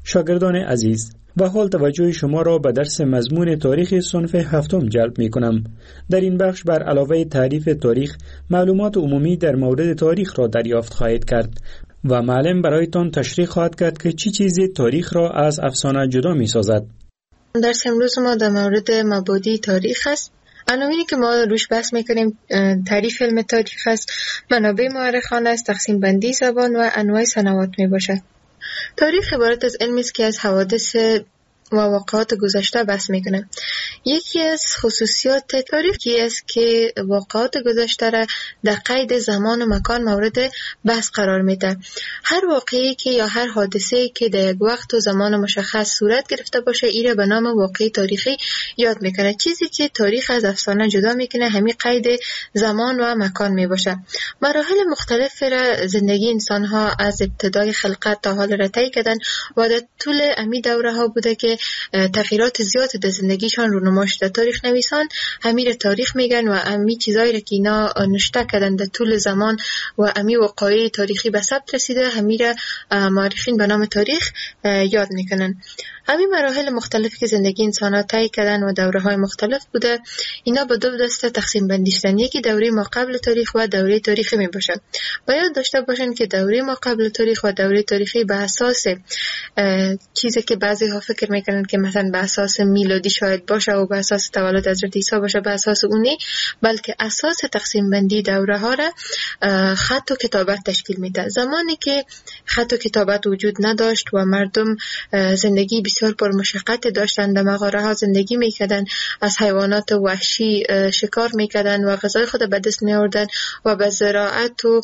شاگردان عزیز، و حال توجه شما را به درس مضمون تاریخ صنف هفتم جلب می کنم. در این بخش بر علاوه تعریف تاریخ، معلومات عمومی در مورد تاریخ را دریافت خواهید کرد و معلم برایتان تشریح خواهد کرد که چی چیزی تاریخ را از افسانه جدا می سازد. درس امروز ما در مورد مبادی تاریخ است. عناوینی که ما روش بحث میکنیم تعریف علم تاریخ است، منابع مورخانه است، تقسیم بندی زبان و انواع سنوات می باشد. تاریخ عبارت از علمی است که از حوادث و واقعات گذشته بحث میکنه. یکی از خصوصیات تاریخی است که واقعات گذشته را در قید زمان و مکان مورد بحث قرار میده. هر واقعی که یا هر حادثه‌ای که در یک وقت و زمان مشخص صورت گرفته باشه، ایره به نام واقعی تاریخی یاد میکنه. چیزی که تاریخ از افسانه جدا میکنه همین قید زمان و مکان میباشه. مراحل مختلف را زندگی انسان ها از ابتدای خلقت تا حال را طی کردن و در طول امی دوره ها بوده که تغییرات زیاد در زندگیشان رونما شده. تاریخ نویسان همین تاریخ میگن و امی چیزایی را که اینا نشته کردن در طول زمان و امی وقایع تاریخی به ثبت رسیده، همین را مورخین به نام تاریخ یاد میکنن. همین مراحل مختلفی که زندگی انسان ها طی کردن و دوره های مختلف بوده، اینا به دو دسته تقسیم بندی شدن. یکی دوره ما قبل تاریخ و دوره تاریخی می باشه. باید داشته باشن که دوره ما قبل تاریخ و دوره تاریخی به اساس چیزی که بعضی ها فکر میکنن که مثلا به اساس میلادی شاید باشه و به اساس تولد حضرت عیسی باشه، به اساس اونی، بلکه اساس تقسیم بندی دوره ها را خط و کتابت تشکیل میده. زمانی که خط و کتابت وجود نداشت و مردم زندگی بسیار پر مشقت داشتند، در مغاره ها زندگی میکردن، از حیوانات وحشی شکار میکردن و غذای خود به دست میآوردن و به زراعت و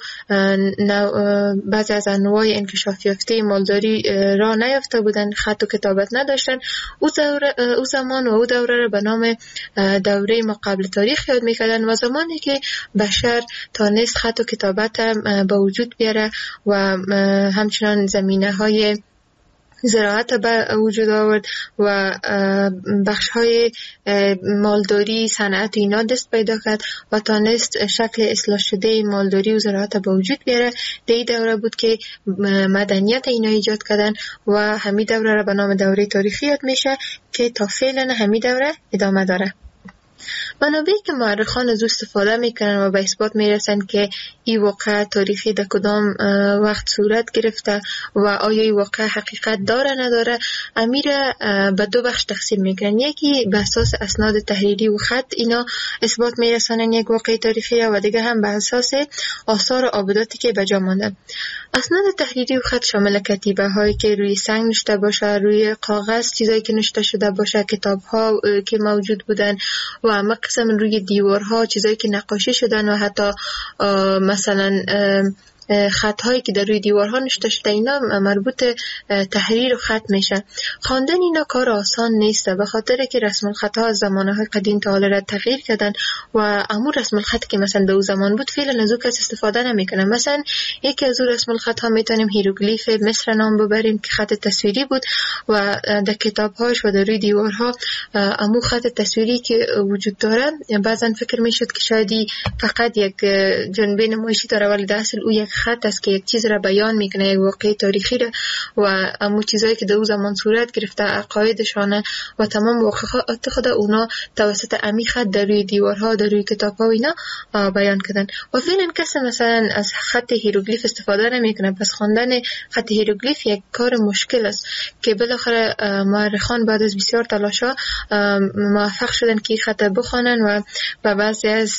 بعضی از انواع انکشاف یافته مالداری را نیافته بودن، خط و کتابت نداشتن. او زمان و او دوره را به نام دوره ما قبل تاریخ یاد میکردن و زمانی که بشر تانست خط و کتابت به وجود بیاره و همچنان زمینه های زراعت به وجود آورد و بخش های مالداری، صنعت اینا دست پیدا کرد و تانست شکل اصلاح شده مالداری و زراعت به وجود بیاره. دی دوره بود که مدنیت اینا ایجاد کردن و همین دوره را به نام دوره تاریخی یاد میشه که تا فعلا همین دوره ادامه داره. منابعی که مورخان از استفاده میکنن و به اثبات میرسن که این واقعه تاریخی در کدام وقت صورت گرفته و آیا این واقعه حقیقت داره نداره، امیر به دو بخش تقسیم میکنن. یکی به اساس اسناد تحریری و خط اینا اثبات میرسنن یک واقعه تاریخی و دیگه هم به اساس آثار و آبداتی که به جا ماندن. اسناد تحریری و خط شامل کتیبه هایی که روی سنگ نشته باشه، روی کاغذ چیزایی که نشته شده باشه، کتاب ها که موجود بودن و قسم روی دیوارها چیزایی که نقاشی شدن و حتی مثلا خطهایی که در روی دیوارها نشته شده، اینا مربوط تحریر و خط میشه. خواندن اینا کار آسان نیست به خاطر که رسم الخطها از زمانهای قدیم تا حالا تغییر کردن و امور رسم الخط که مثلا در اون زمان بود فعلا از او کس استفاده نمیکنه. مثلا یکی از اون رسم الخطها میتونیم هیروگلیف مصر نام ببریم که خط تصویری بود و در کتابهاش و در روی دیوارها امور خط تصویری که وجود داره بعضا فکر میشد که شاید فقط یک جنبه نمایشی داره، ولی در اصل او یک خط است که یک چیز را بیان میکنه، یک واقعه تاریخی را و امو چیزایی که در اون زمان صورت گرفته، عقایدشان و تمام واقعات خود اونا توسط امی خط در روی دیوارها، در روی کتابها و اینا بیان کردن. و فعلا کسی مثلا از خط هیروگلیف استفاده نمیکنه. پس خواندن خط هیروگلیف یک کار مشکل است که بالاخره مورخان بعد از بسیار تلاش‌ها موفق شدن که خط بخوانن و به بعضی از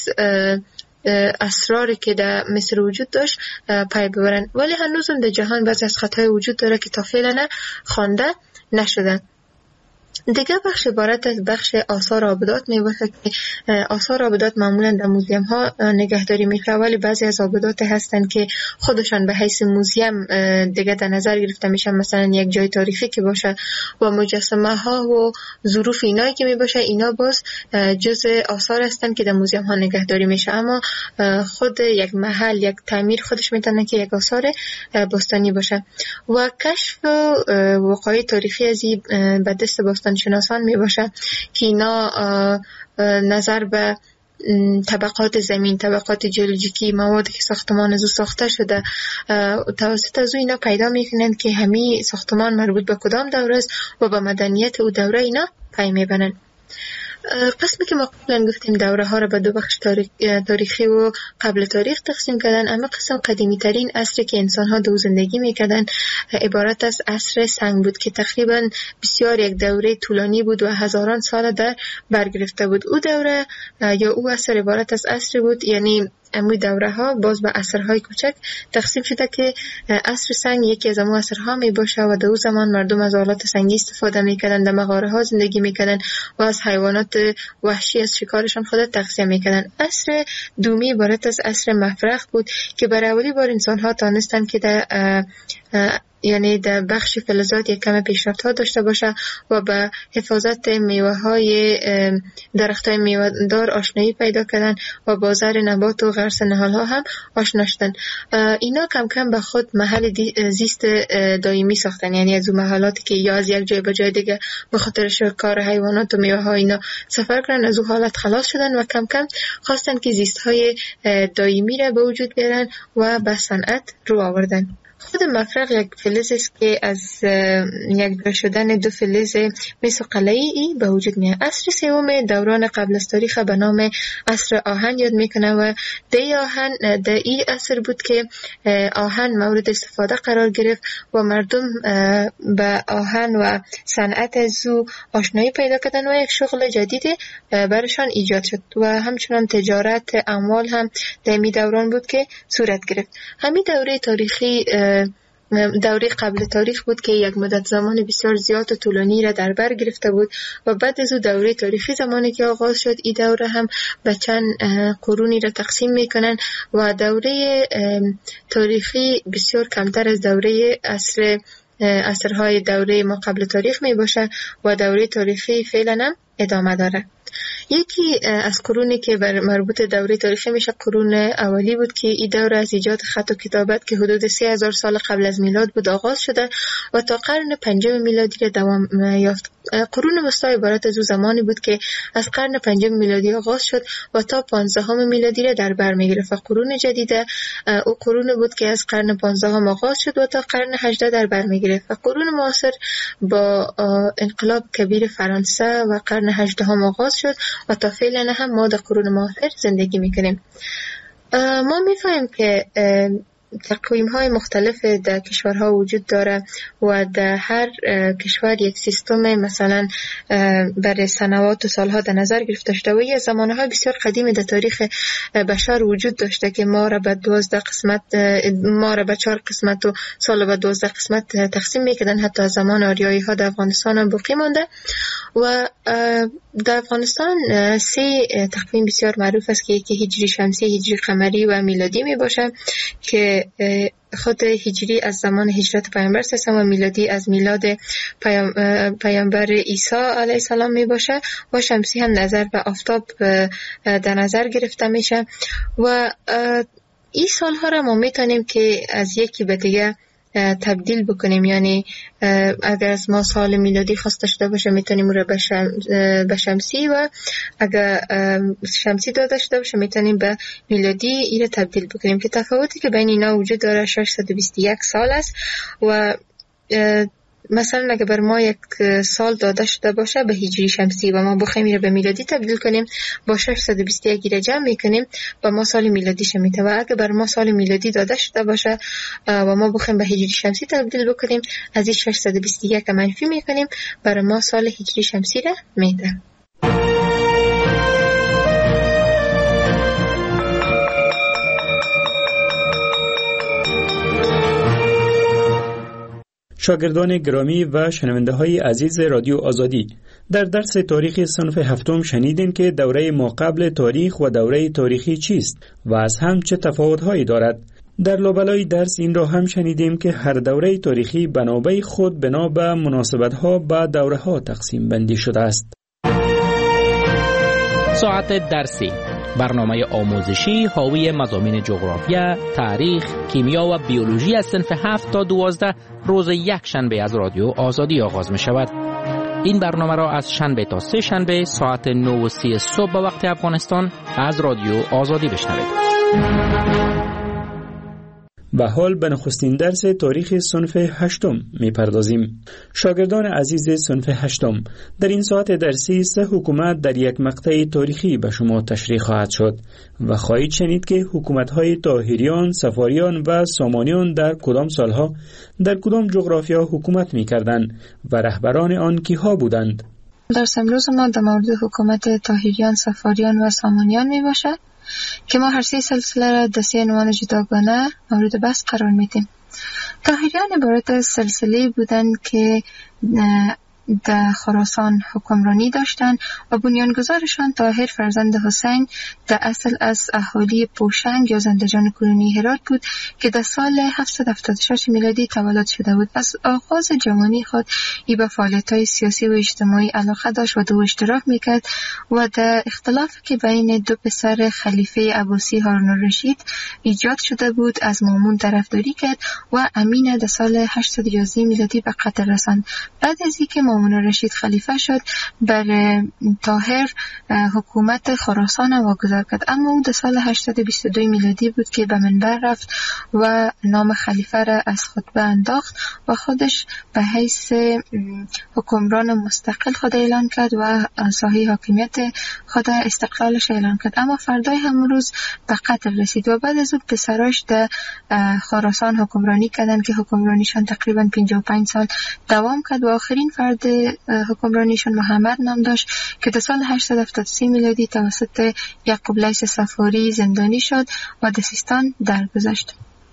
اسراری که در مصر وجود داشت پی ببرن. ولی هنوز در جهان بعضی از خطهای وجود داره که تا فعلا خوانده نشدن. دیگه بخش عبارت از بخش آثار آبدات می باشه که آثار آبدات معمولا در موزیم ها نگهداری میشه، ولی بعضی از آبدات هستن که خودشان به حیث موزیم دیگه در نظر گرفته میشن، مثلا یک جای تاریخی که باشه و مجسمه ها و ظروف اینایی که می باشه اینا باز جزء آثار هستن که در موزیم ها نگهداری میشه. اما خود یک محل، یک تعمیر خودش میتونه که یک آثار باستانی باشه. و کشف وقایع تاریخی از به دست باستان شناسان می باشه که اینا نظر به طبقات زمین، طبقات جیولوژیکی، موادی که ساختمان از او ساخته شده، توسط از او اینا پیدا میکنند که همین ساختمان مربوط به کدام دوره است و به مدنیت او دوره اینا پی میبرند. قسمی که ما قبلا گفتیم دوره ها را به دو بخش تاریخی و قبل تاریخ تقسیم کردن. اما قسم قدیمی ترین عصری که انسان ها دو زندگی میکردن عبارت از عصر سنگ بود که تقریبا بسیار یک دوره طولانی بود و هزاران سال در برگرفته بود. او دوره یا او عصر عبارت از عصر بود، یعنی امی دوره ها باز به عصرهای کوچک تقسیم شده که عصر سنگ یکی از امو عصرها می باشه و در او زمان مردم از آلات سنگی استفاده میکردن، در مغاره ها زندگی میکردن و از حیوانات وحشی از شکارشان خود تغذیه میکردن. عصر دومی عبارت از عصر مفرخ بود که برای اولی بار انسان ها تانستن که در یعنی در بخش فلزات یک کم پیشرفت ها داشته باشه و به حفاظت میوه های درخت های میوه دار آشنایی پیدا کردن و بازار نبات و غرس نهال ها هم آشنا شدن. اینا کم کم به خود محل زیست دائمی ساختن، یعنی از اون محلاتی که یا از یک جای به جای دیگه به خاطر شکار حیوانات و میوه ها اینا سفر کردن از اون حالت خلاص شدن و کم کم خواستن که زیست های دائمی را به وجود بیارن و به صنعت رو آوردن. خود مفرق یک فلز است که از یک جا شدن دو فلز مسوقله‌ای به وجود میاد. عصر سوم دوران قبل از تاریخ به نام عصر آهن یاد میکنه و در این عصر بود که آهن مورد استفاده قرار گرفت و مردم به آهن و صنعت از او آشنایی پیدا کردن و یک شغل جدید برشان ایجاد شد و همچنان تجارت اموال هم در این دوران بود که صورت گرفت. همین دوره تاریخی دوره قبل تاریخ بود که یک مدت زمان بسیار زیاد و طولانی را در بر گرفته بود و بعد از او دوره تاریخی زمانی که آغاز شد این دوره هم به چند قرونی را تقسیم میکنن و دوره تاریخی بسیار کمتر از دوره عصرهای دوره ما قبل تاریخ می باشه و دوره تاریخی فعلا هم ادامه داره. یکی از قرونی که مربوط دوره تاریخی میشه قرون اولی بود که این دوره از ایجاد خط و کتابت که حدود 3000 سال قبل از میلاد بود آغاز شده و تا قرن 5 میلادی را دوام یافت. قرون وسطی عبارت از او زمانی بود که از قرن 5 میلادی آغاز شد و تا 15 میلادی را در بر میگرفت. قرون جدید او قرون بود که از قرن 15 آغاز شد و تا قرن 18 در بر میگرفت. و قرون معاصر با انقلاب کبیر فرانسه و قرن 18 آغاز شد و تا فعلا هم ما در قرون معاصر زندگی میکنیم. ما میفهمیم که تقویم های مختلف در کشورها وجود داره و در هر کشور یک سیستم مثلا برای سنوات و سالها در نظر گرفته شده و یه زمانه های بسیار قدیمی در تاریخ بشر وجود داشته که ما را به 4 قسمت و سال به 12 قسمت تقسیم میکردن. حتی از زمان آریایی ها در افغانستان هم باقی مانده و در افغانستان 3 تقویم بسیار معروف است که یکی هجری شمسی، هجری قمری و میلادی می باشه که خود هجری از زمان هجرت پیامبر هست و میلادی از میلاد پیامبر عیسی علیه السلام می باشه و شمسی هم نظر به آفتاب در نظر گرفته میشه و این سالها را ما میتونیم که از یکی به دیگه تبدیل بکنیم، یعنی اگر از ما سال میلادی خواسته شده باشه میتونیم اون را به شمسی و اگر شمسی داده شده باشه میتونیم به میلادی این را تبدیل بکنیم که تفاوتی که بین اینا وجود داره 621 سال است و مثلا اگه بر ما یک سال داده شده باشه به هجری شمسی و ما بخوایم این را به میلادی تبدیل کنیم با 621 را جمع میکنیم با ما سال میلادی شمیته و اگه بر ما سال میلادی داده شده باشه و ما بخوایم به هجری شمسی تبدیل بکنیم از این 621 منفی میکنیم برای ما سال هجری شمسی را میده. شاگردان گرامی و شنونده های عزیز رادیو آزادی، در درس تاریخ صنف هفتم شنیدیم که دوره ما قبل تاریخ و دوره تاریخی چیست و از هم چه تفاوت‌هایی دارد. در لابلای درس این را هم شنیدیم که هر دوره تاریخی بنابه خود بنا به مناسبت‌ها با دوره‌ها تقسیم بندی شده است. ساعت درسی، برنامه آموزشی حاوی مضامین جغرافیا، تاریخ، کیمیا و بیولوژی از صنف 7 تا 12 روز یک شنبه از رادیو آزادی آغاز می شود. این برنامه را از شنبه تا سه شنبه ساعت 9:30 صبح به وقت افغانستان از رادیو آزادی بشنوید. و حال به نخستین درس تاریخ صنف هشتم میپردازیم. شاگردان عزیز صنف هشتم، در این ساعت درسی 3 حکومت در یک مقطع تاریخی به شما تشریح خواهد شد و خواهید شنید که حکومت‌های طاهریان، صفاریان و سامانیان در کدام سالها در کدام جغرافیا حکومت میکردند و رهبران آن کیها بودند. درس امروز ما در مورد حکومت طاهریان، صفاریان و سامانیان می باشد که ما هر 3 سلسله را در 3 عنوان جداگانه مورد بحث قرار میدیم. طاهریان عبارت از سلسله بودند که در خراسان حکمرانی داشتند و بنیانگذارشان طاهر فرزند حسین در اصل از اهالی پوشنگ یا زندجان کنونی هرات بود که در سال 776 میلادی تولد شده بود. از آغاز جوانی خود ای به فعالیت‌های سیاسی و اجتماعی علاقه داشت و دو اشتراک میکرد و در اختلافی که بین دو پسر خلیفه عباسی هارون الرشید ایجاد شده بود از مامون طرفداری کرد و امین در سال 811 میلادی به قتل رساند. بعد از اینکه مامون الرشید خلیفه شد، بر طاهر حکومت خراسان واگذار کرد، اما او در سال 822 میلادی بود که به منبر رفت و نام خلیفه را از خطبه انداخت و خودش به حیث حکمران مستقل خود اعلان کرد و ساحه حاکمیت خود استقلالش اعلان کرد، اما فردای همون روز به قتل رسید و بعد از او پسراش در خراسان حکمرانی کردند که حکمرانیشان تقریبا 55 سال دوام کرد و آخرین فرد حکمرانیشان محمد نام داشت که در سال 873 میلادی توسط یعقوب لیث صفاری زندانی شد و در سیستان درگذشت.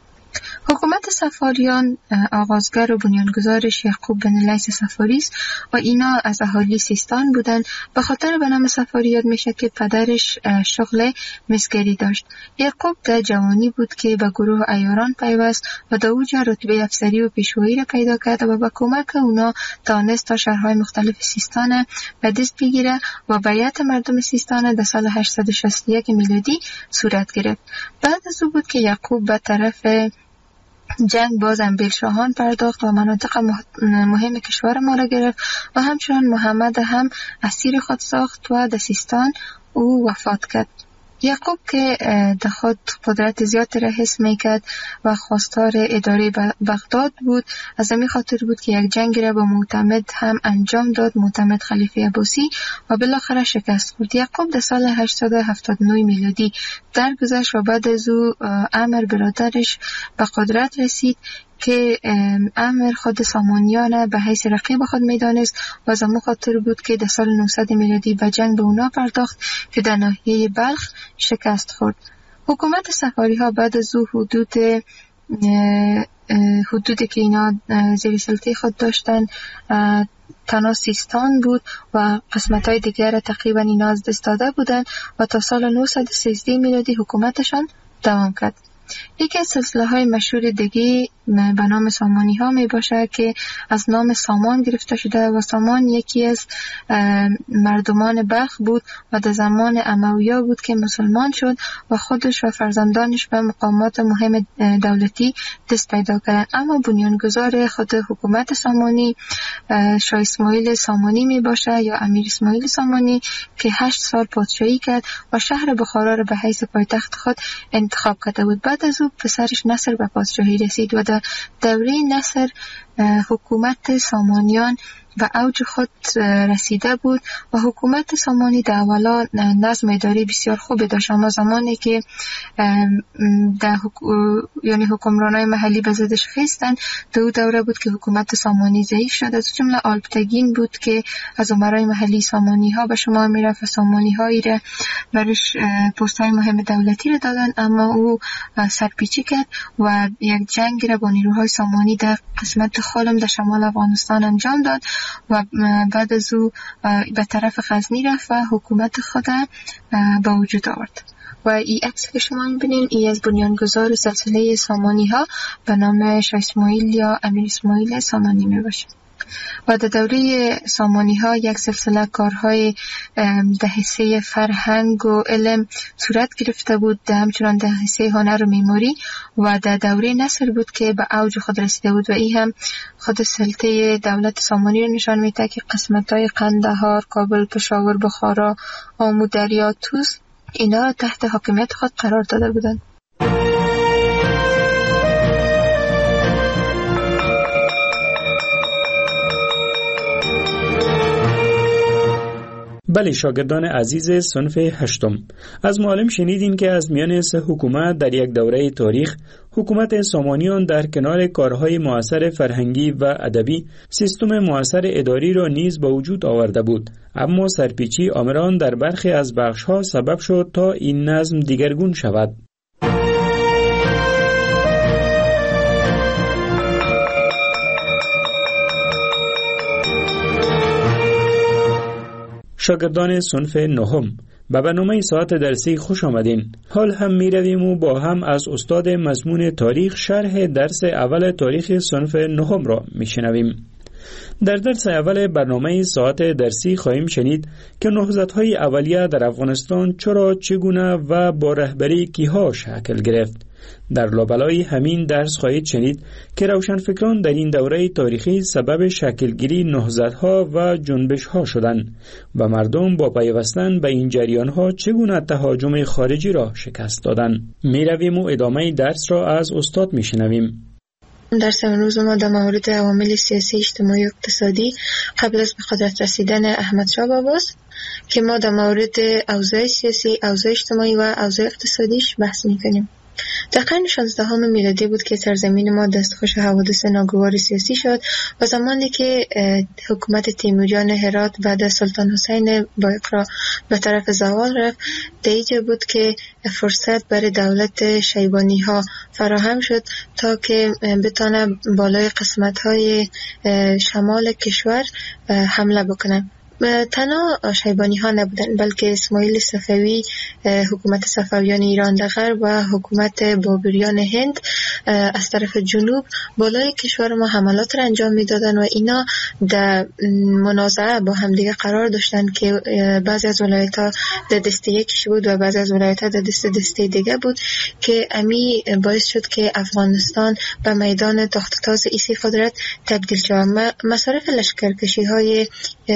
حکومت صفاریان آغازگر و بنیانگذارش یعقوب بن لیث صفاری است و اینا از اهالی سیستان بودند. به خاطر به نام صفاری یاد میشه که پدرش شغل مسگری داشت. یعقوب در جوانی بود که به گروه عیاران پیوست و در اوج رتبه افسری و پیشوایی را پیدا کرد و با کمک اونا توانست تا شهرهای مختلف سیستان به دست بگیره و بیعت مردم سیستان در سال 861 میلادی صورت گرفت. بعد از او بود که یعقوب به طرف جنگ باز انبیل شاهان پرداخت و مناطق مهم کشور ما را گرفت و همچنان محمد هم اسیر خود ساخت و در سیستان او وفات کرد. یعقوب که در خود قدرت زیاد را حس میکرد و خواستار اداره بغداد بود، از همین خاطر بود که یک جنگ را با معتمد هم انجام داد، معتمد خلیفه عباسی، و بالاخره شکست خورد. یعقوب در سال 879 میلادی درگذشت و بعد از او عمر برادرش به قدرت رسید که عمر خود سامانیان به حیث رقیب خود میدانست و از همون خاطر بود که در سال 900 میلادی به جنگ به اونا پرداخت که در ناحیه بلخ شکست خورد. حکومت صفاری ها بعد از او حدودی که اینا زیر سلطه خود داشتن تنها سیستان بود و قسمت های دیگر تقریبا اینا از دست داده بودن و تا سال 913 میلادی حکومتشان دوام کرد. یکی از سلسله های مشهور دیگه به نام سامانی ها می باشه که از نام سامان گرفته شده و سامان یکی از مردمان بلخ بود و در زمان امویا بود که مسلمان شد و خودش و فرزندانش به مقامات مهم دولتی دست پیدا کردند. اما بنیانگذار خود حکومت سامانی شاه اسماعیل سامانی می باشه یا امیر اسماعیل سامانی که 8 سال پادشاهی کرد و شهر بخارا را به حیث پایتخت خود انتخاب کرده بود. بعد از او پسرش نصر به پادشاهی رسید و در دوره نصر حکومت سامانیان و اوج خود رسیده بود و حکومت سامانی در اولا نظم اداری بسیار خوبی داشت، اما زمانی که یعنی حکمرانای محلی به ضدش خیستند، در دوره بود که حکومت سامانی ضعیف شد. از جمله آلپتگین بود که از امرای محلی سامانی ها به شما میرفت و سامانی هایی را برش پست های مهم دولتی را دادن، اما او سرپیچی کرد و یک جنگ را با نیروهای سامانی در قسمت خالم در شمال افغانستان انجام داد و بعد از او به طرف غزنی رفت و حکومت خود به وجود آورد. و این عکس که شما می‌بینید ای از بنیانگذار سلسله سامانی ها به نام شاه اسماعیل یا امیر اسماعیل سامانی میباشه. و در دوره سامانی ها یک سلسله کارهای در حیثه فرهنگ و علم صورت گرفته بود، همچنان در حیثه هنر و معماری، و در دوره نصر بود که به اوج خود رسیده بود و این هم خود سلطه دولت سامانی رو نشان میده که قسمت های قندهار، کابل، پشاور، بخارا، آمو، دریا، توس اینا تحت حاکمیت خود قرار داده بودند. بله شاگردان عزیز صنف هشتم، از معلم شنیدین که از میان سه حکومت در یک دوره تاریخ حکومت سامانیان در کنار کارهای مؤثر فرهنگی و ادبی سیستم مؤثر اداری را نیز به وجود آورده بود، اما سرپیچی آمران در برخی از بخش‌ها سبب شد تا این نظم دیگرگون شود. شاگردان صنف نهم، به برنامه ساعت درسی خوش آمدین. حال هم می رویم و با هم از استاد مضمون تاریخ شرح درس اول تاریخ صنف نهم را می شنویم. در درس اول برنامه ساعت درسی خواهیم شنید که نهضت‌های اولیه در افغانستان چرا، چگونه و با رهبری کیها شکل گرفت. در لابلای همین درس خواهید شنید که روشنفکران در این دوره تاریخی سبب شکلگیری نهضت‌ها و جنبش‌ها شدند و مردم با پیوستن به این جریان‌ها چگونه تهاجم خارجی را شکست دادند. می‌رویم و ادامه درس را از استاد می‌شنویم. درس امروز ما در مورد عوامل سیاسی، اجتماعی و اقتصادی قبل از به قدرت رسیدن احمدشاه باباست که ما در مورد اوضاع سیاسی، اوضاع اجتماعی و اوضاع اقتصادیش بحث می‌کنیم. در قرن 16 میلادی بود که سرزمین ما دستخوش حوادث ناگوار سیاسی شد و زمانی که حکومت تیموریان هرات بعد از سلطان حسین بایقرا به طرف زوال رفت، دیجه بود که فرصت برای دولت شیبانی ها فراهم شد تا که بتانه بالای قسمت های شمال کشور حمله بکنن. تنها شیبانی ها نبودن بلکه اسماعیل صفوی، حکومت صفویان ایران در غرب و حکومت بابریان هند از طرف جنوب بالای کشور ما حملات را انجام میدادن و اینا در منازعه با همدیگه قرار داشتن که بعضی از ولایت ها در دسته یکیش بود و بعضی از ولایت ها در دسته دیگه بود که امی باعث شد که افغانستان به میدان تخت تاز ایسی قدرت تبدیل شد. مصارف لشکرکشی های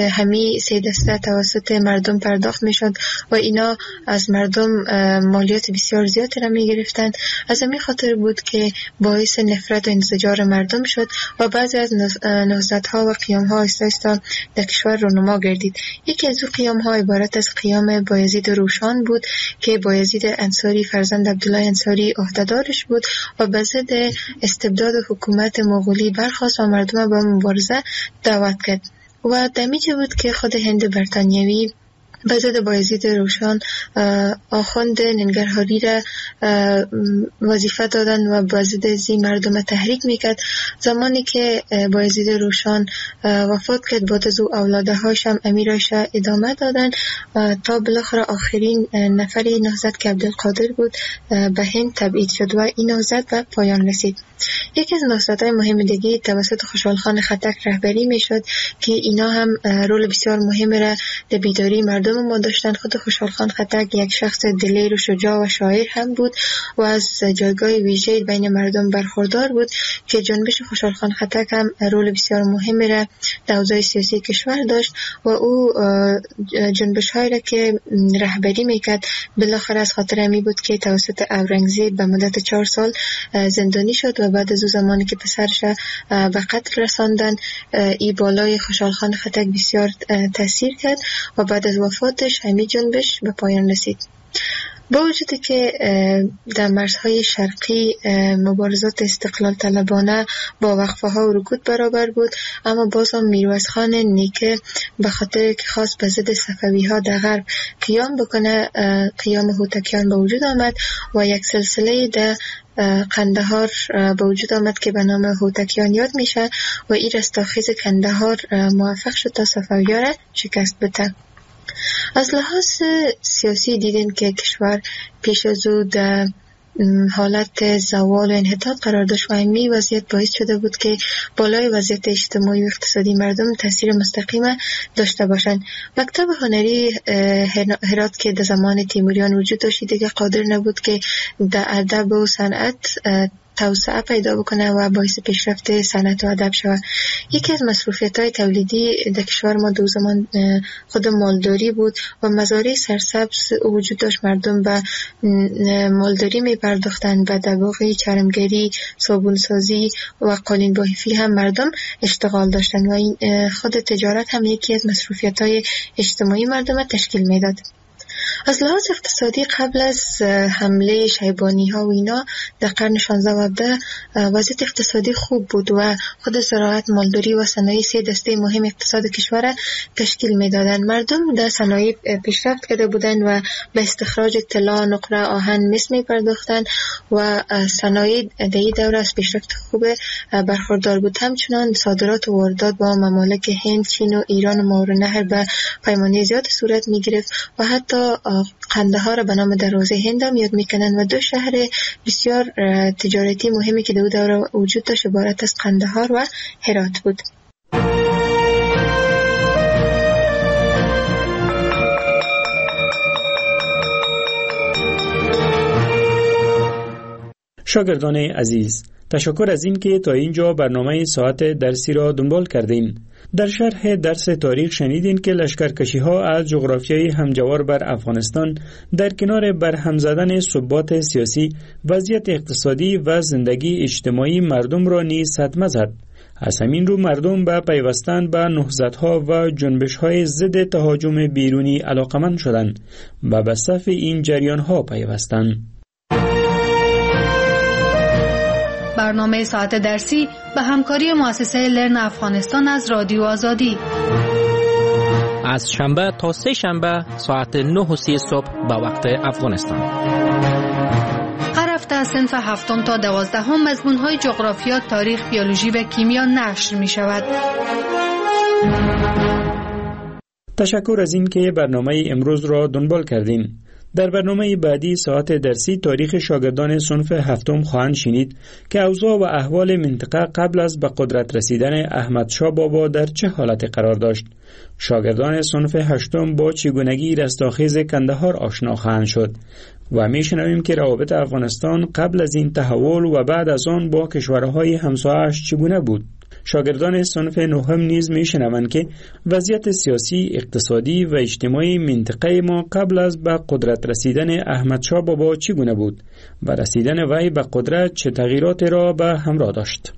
همی سه دسته توسط مردم پرداخت می شد و اینا از مردم مالیات بسیار زیاد را می گرفتند. از همین خاطر بود که باعث نفرت و انزجار مردم شد و بعضی از نهضت‌ها و قیام‌ها آهسته در کشور رونما گردید. یکی از او قیام‌ها عبارت از قیام بایزید روشان بود که بایزید انصاری فرزند عبدالله انصاری عهده‌دارش بود و به ضد استبداد حکومت مغولی برخاست و مردم به مبارزه دعوت کرد. و دمیجه بود که خود هند برطانیوی به ضد بایزید روشان آخوند ننگرهاری را وظیفه دادن و به ضد زی مردم تحریک میکرد. زمانی که بایزید روشان وفات کرد بعد از او اولادهاش هم امیرش ادامه دادن تا بالاخره آخرین نفری نهضت که عبدالقادر بود به هند تبعید شد و این نهضت به پایان رسید. یکی از نهضت‌های مهم دیگه توسط خوشحال خان خټک رهبری میشد که اینا هم رول بسیار مهم را در بیداری مردم ما داشتن. خود خوشحال خان خټک یک شخص دلیر و شجاع و شاعر هم بود و از جایگاه ویژه‌ای بین مردم برخوردار بود که جنبش خوشحال خان خټک هم رول بسیار مهم را در اوضاع سیاسی کشور داشت و او جنبش‌هایی را که رهبری میکرد بالاخره از خاطر همی بود که توسط اورنگزیب به مدت 4 سال زندانی شد و بعد از او زمانی که پسرش به قتل رساندن ای بالای خوشحال خان خټک بسیار تاثیر کرد و بعد از وفاتش همین جنبش به پایان رسید. با وجودی که در مرزهای شرقی مبارزات استقلال طلبانه با وقفه ها و رکود برابر بود، اما باز هم میرویس خان نیکه به خاطر که خواست به ضد صفوی ها در غرب قیام بکنه، قیام هوتکیان به وجود آمد و یک سلسله در قندهار به وجود آمد که به نام هوتکیان یاد میشه و این رستاخیز قندهار موفق شد تا صفوی‌ها را شکست بده. از لحاظ سیاسی دیدیم که کشور پیش از او در حالت زوال و انحطاط قرار داشت و همین وضعیت باعث شده بود که بالای وضعیت اجتماعی و اقتصادی مردم تاثیر مستقیم داشته باشند. مکتب هنری هرات که در زمان تیموریان وجود داشت دیگه قادر نبود که در ادب و صنعت توسعه پیدا بکنه و باعث پیشرفت صنعت و ادب شود. یکی از مصروفیت‌های تولیدی در کشور ما دو زمان خود مالداری بود و مزارع سرسبز وجود داشت. مردم به مالداری می پرداختند و در باغ چرمگری، صابونسازی و قالین بافی هم مردم اشتغال داشتند و این خود تجارت هم یکی از مصروفیت‌های اجتماعی مردم تشکیل میداد. از لحاظ اقتصادی قبل از حمله شیبانی‌ها و اینا در قرن 16 و 17 وضعیت اقتصادی خوب بود و خود زراعت، مالداری و صنایع سه دسته مهم اقتصاد کشور تشکیل می‌دادند. مردم در صنایع پیشرفت کرده بودند و به استخراج طلا، نقره، آهن، مس می‌پرداختند و صنایع در این دوره از پیشرفت خوب برخوردار بود. همچنان صادرات و واردات با ممالک هند، چین و ایران و ماورالنهر به پیمانه زیاد صورت می‌گرفت و حتی قندهار را به نام دروازه هند هم یاد میکنن و دو شهر بسیار تجارتی مهمی که در دوره وجود داشت عبارت از قندهار و هرات بود. شاگردان عزیز، تشکر از این که تا اینجا برنامه ساعت درسی را دنبال کردین. در شرح درس تاریخ شنیدین که لشکرکشی‌ها از جغرافیای همجوار بر افغانستان در کنار برهم زدن ثبات سیاسی، وضعیت اقتصادی و زندگی اجتماعی مردم را نیز صدمه زد. از همین رو مردم به پیوستن به نهضت‌ها و جنبش‌های ضد تهاجم بیرونی علاقمند شدند و به صف این جریان‌ها پیوستند. برنامه ساعت درسی به همکاری مؤسسه لرن افغانستان از رادیو آزادی از شنبه تا سه شنبه ساعت 9:30 صبح به وقت افغانستان. هر هفته از صنف 7 تا 12 مضمون‌های جغرافیا، تاریخ، بیولوژی و کیمیا نشر می شود. تشکر از این که برنامه امروز را دنبال کردین. در برنامه بعدی ساعت درسی تاریخ شاگردان صنف 7 خواهند شنید که اوضاع و احوال منطقه قبل از به قدرت رسیدن احمد شاه بابا در چه حالتی قرار داشت. شاگردان صنف 8 با چگونگی رستاخیز کندهار آشنا خواهند شد و میشنویم که روابط افغانستان قبل از این تحول و بعد از آن با کشورهای همسایه‌اش چگونه بود. شاگردان صنف 9 نیز میشنوند که وضعیت سیاسی، اقتصادی و اجتماعی منطقه ما قبل از به قدرت رسیدن احمد شاه بابا چگونه بود و رسیدن وی به قدرت چه تغییراتی را به همراه داشت.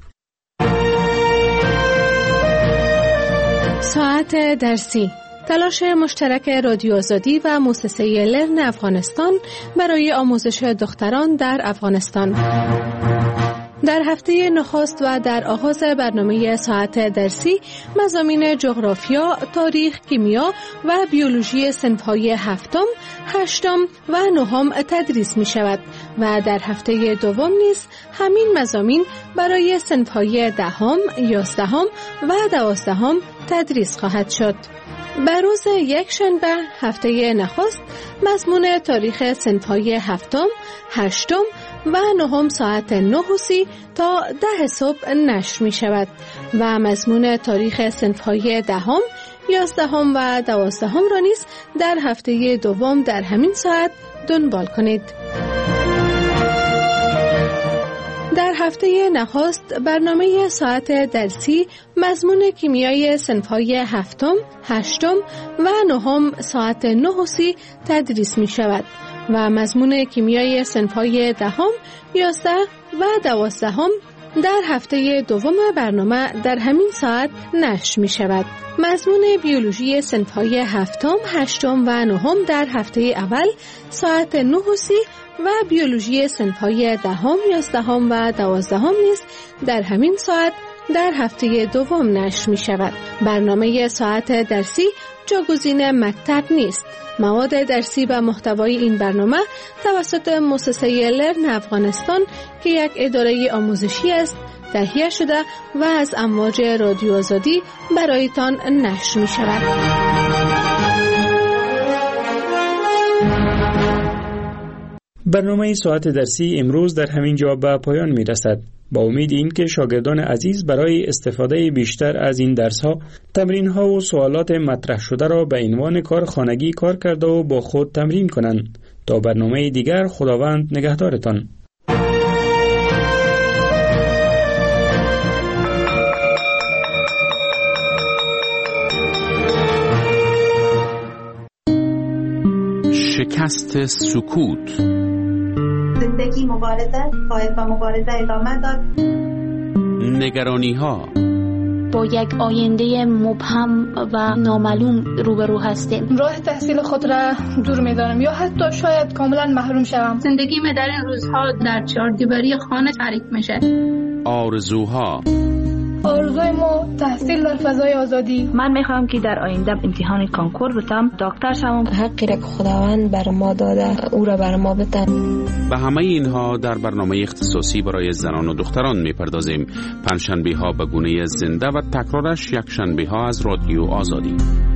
ساعت درسی، تلاش مشترک رادیو آزادی و مؤسسه لرن افغانستان برای آموزش دختران در افغانستان. در هفته نخست و در آغاز برنامه ساعت درسی مضامین جغرافیا، تاریخ، کیمیا و بیولوژی صنف‌های 7، 8 و 9 تدریس می شود و در هفته دوم نیز همین مضامین برای صنف‌های 10، 11 و 12 تدریس خواهد شد. بر روز یکشنبه هفته نخست مضمون تاریخ صنف‌های 7، 8 و 9 ساعت 9:30 تا 10 صبح نشر می شود و مضمون تاریخ صنف‌های 10، 11 و 12 را نیز در هفته دوم در همین ساعت دنبال کنید. در هفته نخست برنامه ساعت درسی مضمون کیمیای صنف‌های 7، 8 و 9 ساعت 9:30 تدریس می شود و مضمون کیمیای صنف‌های 10، 11 و 12 در هفته دوم برنامه در همین ساعت نشر می شود. مضمون بیولوژی صنف‌های 7، 8 و 9 در هفته اول ساعت 9:30 و بیولوژی صنف‌های 10، 11 و 12 نیز در همین ساعت در هفته دوم نشر می شود. برنامه ساعت درسی جاگزین مکتب نیست. مواد درسی و محتوای این برنامه توسط مؤسسه لرن افغانستان که یک اداره آموزشی است تهیه شده و از امواج رادیو آزادی برایتان نشر می شود. برنامه ساعت درسی امروز در همین جا به پایان می رسد. با امید این که شاگردان عزیز برای استفاده بیشتر از این درس‌ها تمرین‌ها و سوالات مطرح شده را به عنوان کار خانگی کار کرده و با خود تمرین کنند. تا برنامه دیگر، خداوند نگهدارتان. شکست سکوت. زندگی مبارزه، باید با مبارزه ادامه داد. نگرانی ها. با یک آینده مبهم و نامعلوم روبرو هستیم. راه تحصیل خود را دور می‌دانم یا حتی شاید کاملا محروم شوم. زندگیم در این روزها در چهاردیواری خانه تعریف میشه. آرزوها. آرزوی ما تحصیل در فضای آزادی. من میخوام که در آینده امتحان کانکور بتم، دکتر شوم. حقی را که خداوند بر ما داده او را بر ما بده. به همه اینها در برنامه اختصاصی برای زنان و دختران میپردازیم. پنجشنبه ها به گونه زنده و تکرارش یک شنبه ها از رادیو آزادی.